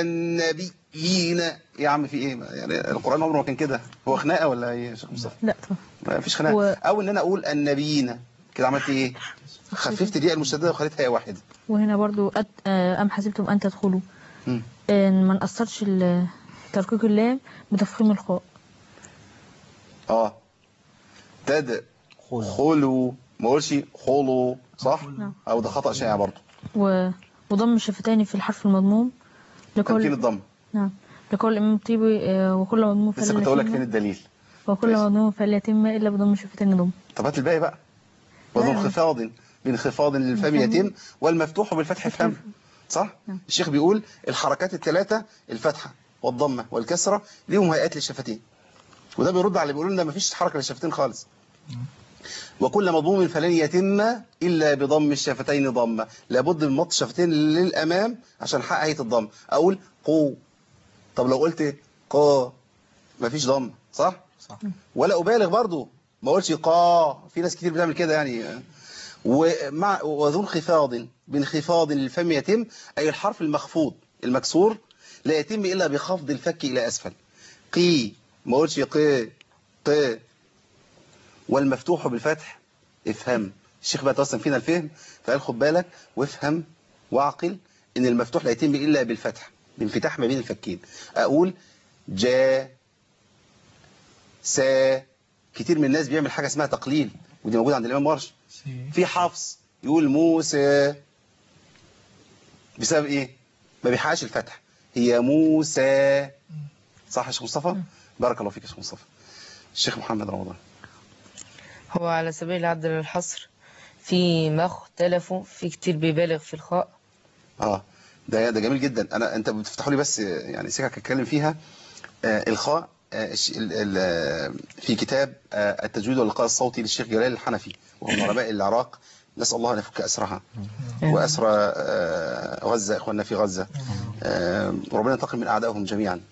يا عم في ايه يعني؟ القران عمره ما كان كده. هو خناقه ولا ايه يا شيخ مصطفى؟ لا ما فيش خناقه. او ان انا اقول النبيين كده عملت ايه؟ خففت الياء المشدده وخليتها ياء واحده. وهنا برضو ام حسبتم ان تدخلوا، ما نقصرش ترقيق اللام بتفخيم الخاء. تدخلوا ما اقولش خلوا، صح؟ او ده خطأ شائع برضو. وضم الشفتين في الحرف المضموم تمكين الضم. نعم لقول الامام الطيبي وكل مضموم لسه كنت اقول لك فين الدليل. وكل مضموم فليتم الا بضم الشفتين ضم. طب هات الباقي بقى. وذو انخفاض بانخفاض للفم يتم والمفتوح بالفتح فهم، صح؟ الشيخ بيقول الحركات الثلاثه الفتحه والضمه والكسره ليهم هيئات للشفتين، وده بيرد على اللي بيقولوا لنا مفيش حركه للشفتين خالص. وكل مضموم فلن يتم الا بضم الشفتين ضمه، لابد من مط الشفتين للامام عشان احقق هيئه الضم. اقول قو، طب لو قلت قا مفيش ضم، صح؟ ولا ابالغ برضو ما اقولش قا، في ناس كتير بتعمل كده يعني. وذو انخفاض بانخفاض للفم يتم، اي الحرف المخفوض المكسور لا يتم الا بخفض الفك الى اسفل. قي ما اقولش قي. والمفتوح بالفتح افهم. الشيخ بقى توسم فينا الفهم فقال خد بالك وافهم واعقل ان المفتوح لا يتم الا بالفتح، بانفتاح ما بين الفكين. اقول جا سا. كتير من الناس بيعمل حاجه اسمها تقليل، ودي موجوده عند الامام ورش. في حفص يقول موسى بسبب ايه؟ ما بيحققش الفتح، هي موسى. صح يا شيخ مصطفى؟ بارك الله فيك يا شيخ مصطفى. الشيخ محمد رمضان. هو على سبيل العدل الحصر في ما اختلفوا في كتير بيبالغ في الخاء ده جميل جدا. انت بتفتحوا لي بس يعني سكك اتكلم فيها. الخاء في كتاب التجويد واللقاء الصوتي للشيخ جلال الحنفي، وهو من علماء العراق، نسأل الله أن يفك أسرها وأسر غزة، إخواننا في غزة، وربنا ينتقم من أعدائهم جميعا.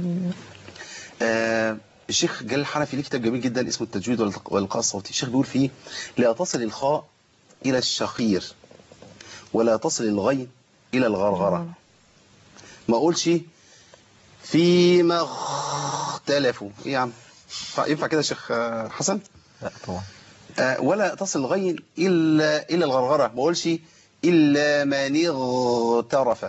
الشيخ جلال الحنفي ليه كتاب جميل جدا اسمه التجويد واللقاء الصوتي. الشيخ بيقول فيه: لا تصل الخاء إلى الشخير ولا تصل الغين إلى الغرغرة. ما أقولش فيما اختلفوا. إيه يا عم، ينفع كده يا شيخ حسن؟ لا طبعا. ولا تصل الغين إلا الغرغرة. ما أقولش إلا من اغترف،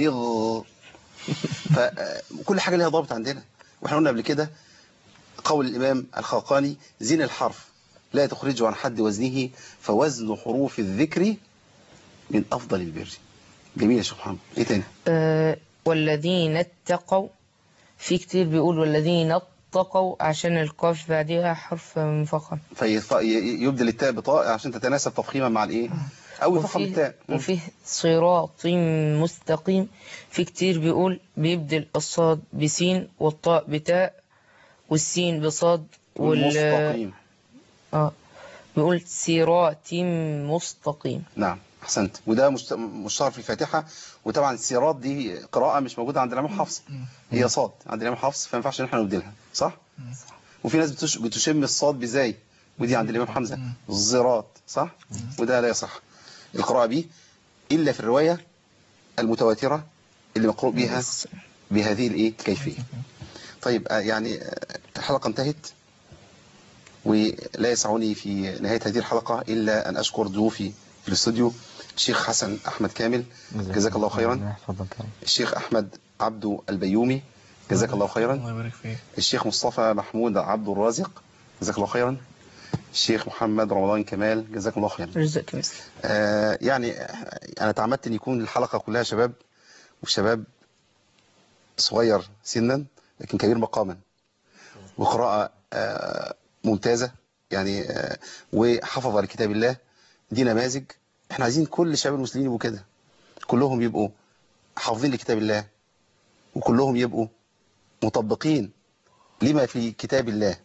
فكل حاجة لها ضابط عندنا. وإحنا قلنا قبل كده قول الإمام الخاقاني: زين الحرف لا تخرجه عن حد وزنه، فوزن حروف الذكر من أفضل البر. جميل يا شيخ محمد. إيه تاني؟ والذين اتقوا، في كتير بيقول والذين اتقوا عشان القاف بعدها حرف مفخم، فيبدل التاء بطاء عشان تتناسب تفخيما مع الايه او يفخم التاء. وفيه صراط مستقيم، في كتير بيقول بيبدل الصاد بسين والطاء بتاء والسين بصاد والمستقيم. بيقول صراط مستقيم. نعم احسنت. وده مشتهر في الفاتحه. وطبعا الصراط دي قراءه مش موجوده عند الامام حفص، هي صاد عند الامام حفص، فما ينفعش ان احنا نبدلها، صح؟ وفي ناس بتشم الصاد بزاي، ودي عند الامام حمزه الزراط، صح؟ وده لا يصح القراءه به الا في الروايه المتواتره اللي مقروء بها بهذه الكيفيه. طيب يعني الحلقه انتهت، ولا يسعني في نهايه هذه الحلقه الا ان اشكر ضيوفي في الاستوديو: الشيخ حسن أحمد كامل جزاك الله خيرا، الشيخ أحمد عبد البيومي جزاك الله خيرا، الشيخ مصطفى محمود عبد الرازق جزاك الله خيرا، الشيخ محمد رمضان كمال جزاك الله خيرا. يعني أنا تعمدت أن يكون الحلقة كلها شباب، وشباب صغير سنا لكن كبير مقاما، وقراءة ممتازة يعني، وحفظ لكتاب الله. دي نماذج. احنا عايزين كل شباب المسلمين يبقوا كده، كلهم يبقوا حافظين لكتاب الله، وكلهم يبقوا مطبقين لما في كتاب الله.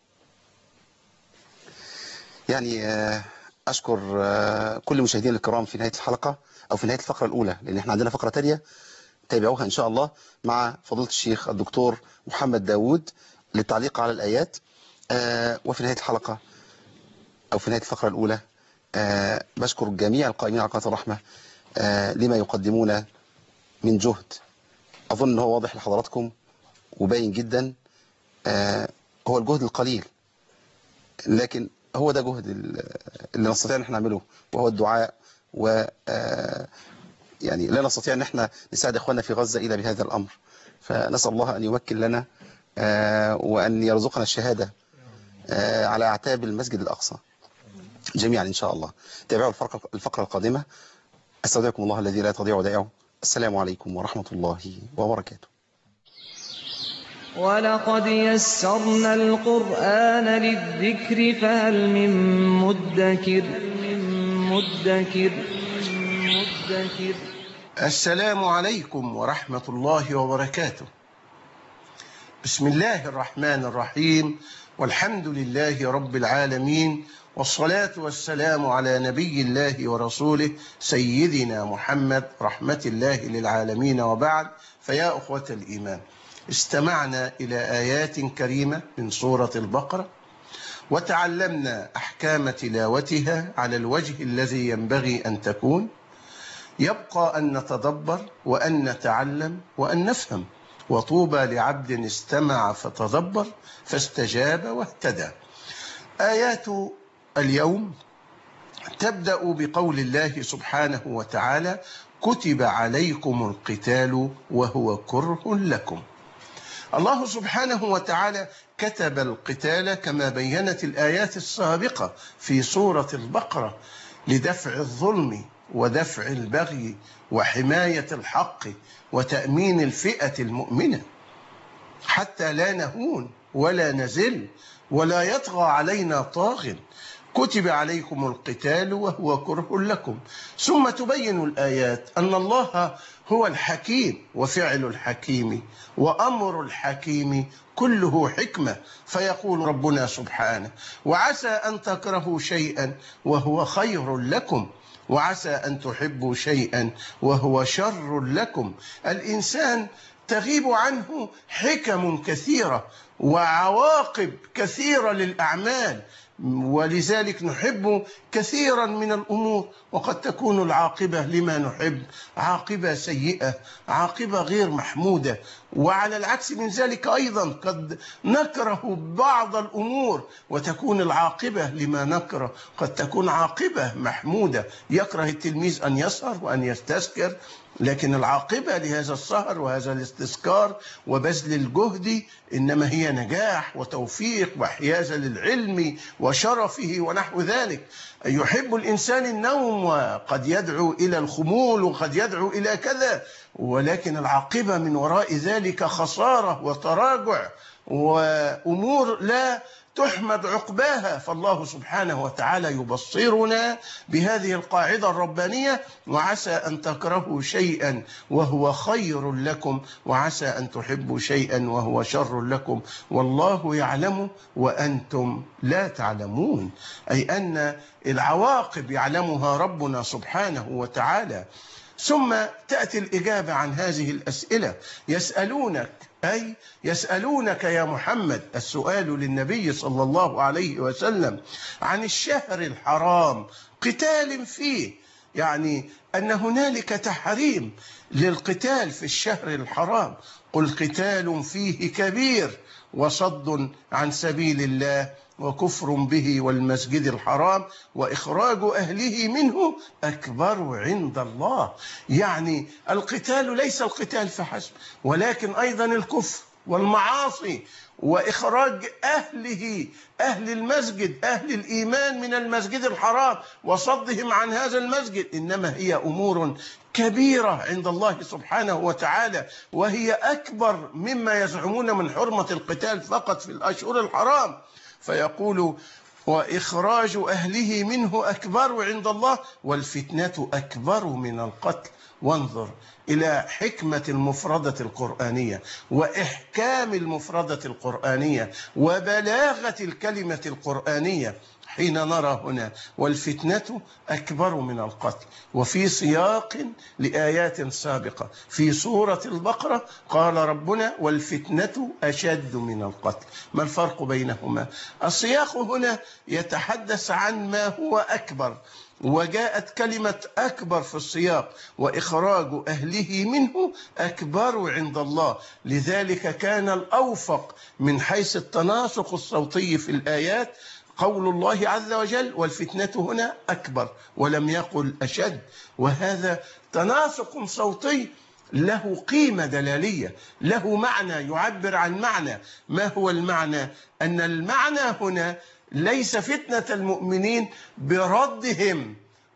يعني أشكر كل مشاهدينا الكرام في نهاية الحلقة أو في نهاية الفقرة الأولى، لأن احنا عندنا فقرة تانية تابعوها إن شاء الله مع فضيلة الشيخ الدكتور محمد داوود للتعليق على الآيات. وفي نهاية الحلقة أو في نهاية الفقرة الأولى بشكر جميع القائمين على قناة الرحمة لما يقدمون من جهد. أظن أنه واضح لحضراتكم وباين جدا. هو الجهد القليل، لكن هو ده جهد اللي نستطيع أن احنا نعمله، وهو الدعاء. و يعني لا نستطيع أن احنا نساعد إخواننا في غزة إلا بهذا الأمر. فنسأل الله أن يمكن لنا وأن يرزقنا الشهادة على أعتاب المسجد الأقصى جميعا إن شاء الله. تابعوا الفقرة القادمة. أستودعكم الله الذي لا تضيع ودائعه. السلام عليكم ورحمة الله وبركاته. ولقد يسرنا القرآن للذكر فهل من مدكر. السلام عليكم ورحمة الله وبركاته. بسم الله الرحمن الرحيم، والحمد لله رب العالمين، والصلاة والسلام على نبي الله ورسوله سيدنا محمد رحمة الله للعالمين، وبعد. فيا أخوة الإيمان، استمعنا إلى آيات كريمة من سورة البقرة، وتعلمنا أحكام تلاوتها على الوجه الذي ينبغي أن تكون. يبقى أن نتدبر وأن نتعلم وأن نفهم. وطوبى لعبد استمع فتدبر فاستجاب واهتدى. آيات اليوم تبدأ بقول الله سبحانه وتعالى: كتب عليكم القتال وهو كره لكم. الله سبحانه وتعالى كتب القتال كما بينت الآيات السابقة في سورة البقرة لدفع الظلم ودفع البغي وحماية الحق وتأمين الفئة المؤمنة، حتى لا نهون ولا نزل ولا يطغى علينا طاغ. كتب عليكم القتال وهو كره لكم. ثم تبين الآيات أن الله هو الحكيم، وفعل الحكيم وأمر الحكيم كله حكمة. فيقول ربنا سبحانه: وعسى أن تكرهوا شيئا وهو خير لكم، وعسى أن تحبوا شيئا وهو شر لكم. الإنسان تغيب عنه حكم كثيرة وعواقب كثيرة للأعمال، ولذلك نحب كثيرا من الأمور، وقد تكون العاقبة لما نحب عاقبة سيئة، عاقبة غير محمودة. وعلى العكس من ذلك أيضا قد نكره بعض الأمور وتكون العاقبة لما نكره قد تكون عاقبة محمودة. يكره التلميذ أن يسهر وأن يستذكر، لكن العاقبة لهذا السهر وهذا الاستذكار وبذل الجهد إنما هي نجاح وتوفيق وحيازة للعلم وشرفه ونحو ذلك. يحب الإنسان النوم وقد يدعو إلى الخمول وقد يدعو إلى كذا، ولكن العاقبة من وراء ذلك خسارة وتراجع وأمور لا تحمد عقباها. فالله سبحانه وتعالى يبصرنا بهذه القاعدة الربانية: وعسى أن تكرهوا شيئا وهو خير لكم، وعسى أن تحبوا شيئا وهو شر لكم، والله يعلم وأنتم لا تعلمون. أي أن العواقب يعلمها ربنا سبحانه وتعالى. ثم تأتي الإجابة عن هذه الأسئلة. يسألونك يا محمد، السؤال للنبي صلى الله عليه وسلم عن الشهر الحرام قتال فيه، يعني أن هنالك تحريم للقتال في الشهر الحرام. قل قتال فيه كبير وصد عن سبيل الله وكفر به والمسجد الحرام وإخراج أهله منه أكبر عند الله. يعني القتال ليس القتال فحسب، ولكن أيضا الكفر والمعاصي وإخراج أهل المسجد، أهل الإيمان من المسجد الحرام وصدهم عن هذا المسجد، إنما هي أمور كبيرة عند الله سبحانه وتعالى، وهي أكبر مما يزعمون من حرمة القتال فقط في الأشهر الحرام. فيقول: وإخراج أهله منه أكبر عند الله والفتنة أكبر من القتل. وانظر إلى حكمة المفردة القرآنية وإحكام المفردة القرآنية وبلاغة الكلمة القرآنية حين نرى هنا والفتنة أكبر من القتل، وفي سياق لآيات سابقة في سورة البقرة قال ربنا: والفتنة أشد من القتل. ما الفرق بينهما؟ السياق هنا يتحدث عن ما هو أكبر، وجاءت كلمة أكبر في السياق، وإخراج أهله منه أكبر عند الله. لذلك كان الأوفق من حيث التناسق الصوتي في الآيات قول الله عز وجل: والفتنة هنا أكبر، ولم يقل أشد. وهذا تناسق صوتي له قيمة دلالية، له معنى يعبر عن معنى. ما هو المعنى؟ أن المعنى هنا ليس فتنة المؤمنين بردهم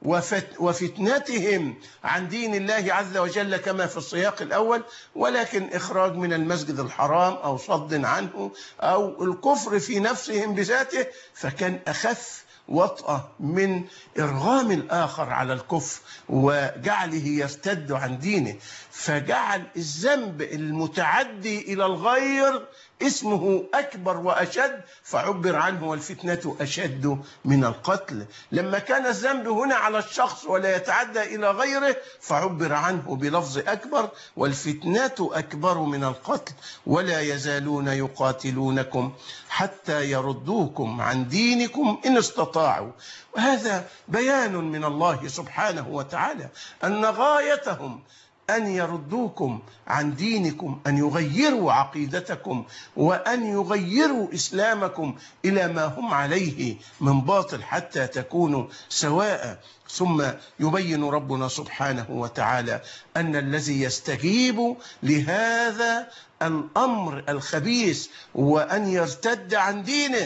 وفتنتهم عن دين الله عز وجل كما في السياق الأول، ولكن إخراج من المسجد الحرام أو صد عنه أو الكفر في نفسهم بذاته، فكان أخف وطأة من إرغام الآخر على الكفر وجعله يرتد عن دينه. فجعل الذنب المتعدي إلى الغير اسمه أكبر وأشد، فعبر عنه والفتنة أشد من القتل. لما كان الذنب هنا على الشخص ولا يتعدى إلى غيره فعبر عنه بلفظ أكبر، والفتنة أكبر من القتل. ولا يزالون يقاتلونكم حتى يردوكم عن دينكم إن استطاعوا. وهذا بيان من الله سبحانه وتعالى أن غايتهم أن يردوكم عن دينكم، أن يغيروا عقيدتكم وأن يغيروا إسلامكم إلى ما هم عليه من باطل حتى تكونوا سواء. ثم يبين ربنا سبحانه وتعالى أن الذي يستجيب لهذا الأمر الخبيث وأن يرتد عن دينه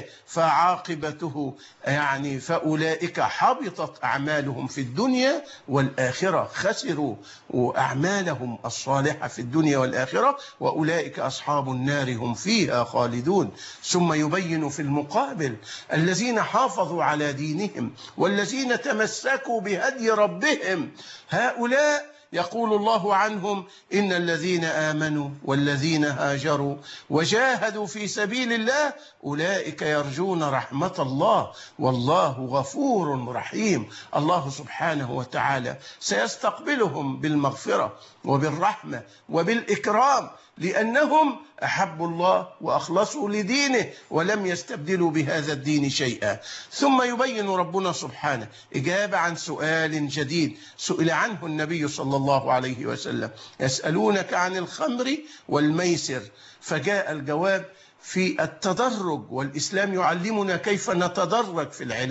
فعاقبته يعني فأولئك حبطت أعمالهم في الدنيا والآخرة، خسروا أعمالهم الصالحة في الدنيا والآخرة، وأولئك أصحاب النار هم فيها خالدون. ثم يبين في المقابل الذين حافظوا على دينهم والذين تمسكوا بهدي ربهم، هؤلاء يقول الله عنهم: إن الذين آمنوا والذين هاجروا وجاهدوا في سبيل الله أولئك يرجون رحمة الله والله غفور رحيم. الله سبحانه وتعالى سيستقبلهم بالمغفرة وبالرحمة وبالإكرام، لأنهم أحبوا الله وأخلصوا لدينه ولم يستبدلوا بهذا الدين شيئا. ثم يبين ربنا سبحانه إجابة عن سؤال جديد سئل عنه النبي صلى الله عليه وسلم: يسألونك عن الخمر والميسر، فجاء الجواب في التدرج، والإسلام يعلمنا كيف نتدرج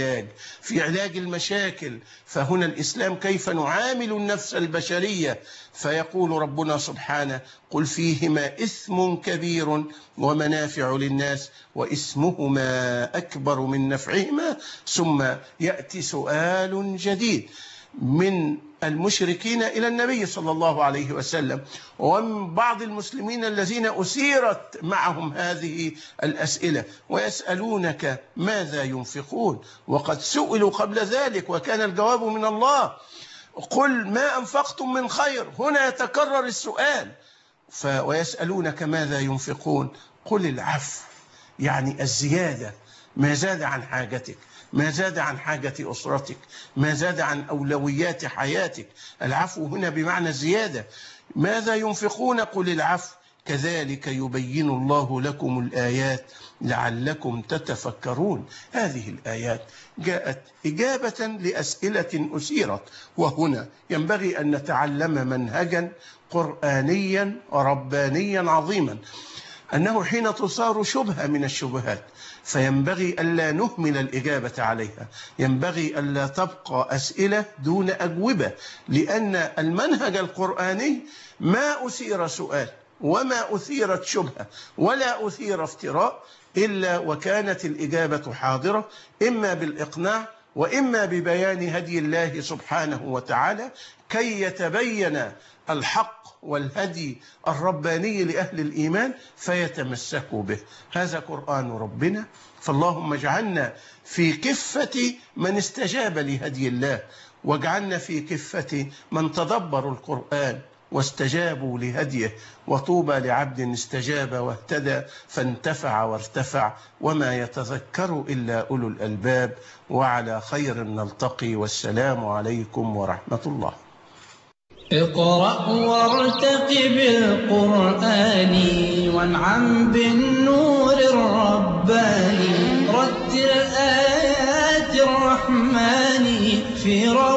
في علاج المشاكل. فهنا الإسلام كيف نعامل النفس البشرية، فيقول ربنا سبحانه: قل فيهما إثم كبير ومنافع للناس وإثمهما أكبر من نفعهما. ثم يأتي سؤال جديد من المشركين إلى النبي صلى الله عليه وسلم ومن بعض المسلمين الذين أثيرت معهم هذه الأسئلة، ويسألونك ماذا ينفقون، وقد سئلوا قبل ذلك وكان الجواب من الله: قل ما أنفقتم من خير. هنا يتكرر السؤال، ويسألونك ماذا ينفقون، قل العفو، يعني الزيادة، ما زاد عن حاجتك، ما زاد عن حاجة أسرتك، ما زاد عن أولويات حياتك. العفو هنا بمعنى الزيادة. ماذا ينفقون، قل العفو، كذلك يبين الله لكم الآيات لعلكم تتفكرون. هذه الآيات جاءت إجابة لأسئلة أثيرت، وهنا ينبغي أن نتعلم منهجا قرآنيا ربانيا عظيما، أنه حين تصار شبهة من الشبهات فينبغي ألا نهمل الإجابة عليها، ينبغي ألا تبقى أسئلة دون أجوبة، لأن المنهج القرآني ما أثير سؤال وما أثيرت شبهة ولا أثير افتراء إلا وكانت الإجابة حاضرة، إما بالإقناع وإما ببيان هدي الله سبحانه وتعالى كي يتبين الحق والهدي الرباني لأهل الإيمان فيتمسكوا به. هذا قرآن ربنا، فاللهم اجعلنا في كفة من استجاب لهدي الله، واجعلنا في كفة من تدبروا القرآن واستجابوا لهديه. وطوبى لعبد استجاب واهتدى فانتفع وارتفع، وما يتذكر إلا أولو الألباب. وعلى خير نلتقي، والسلام عليكم ورحمة الله. اقرأ وارتقب القرآن وانعم بالنور الرباني، رتل آيات الرحمن في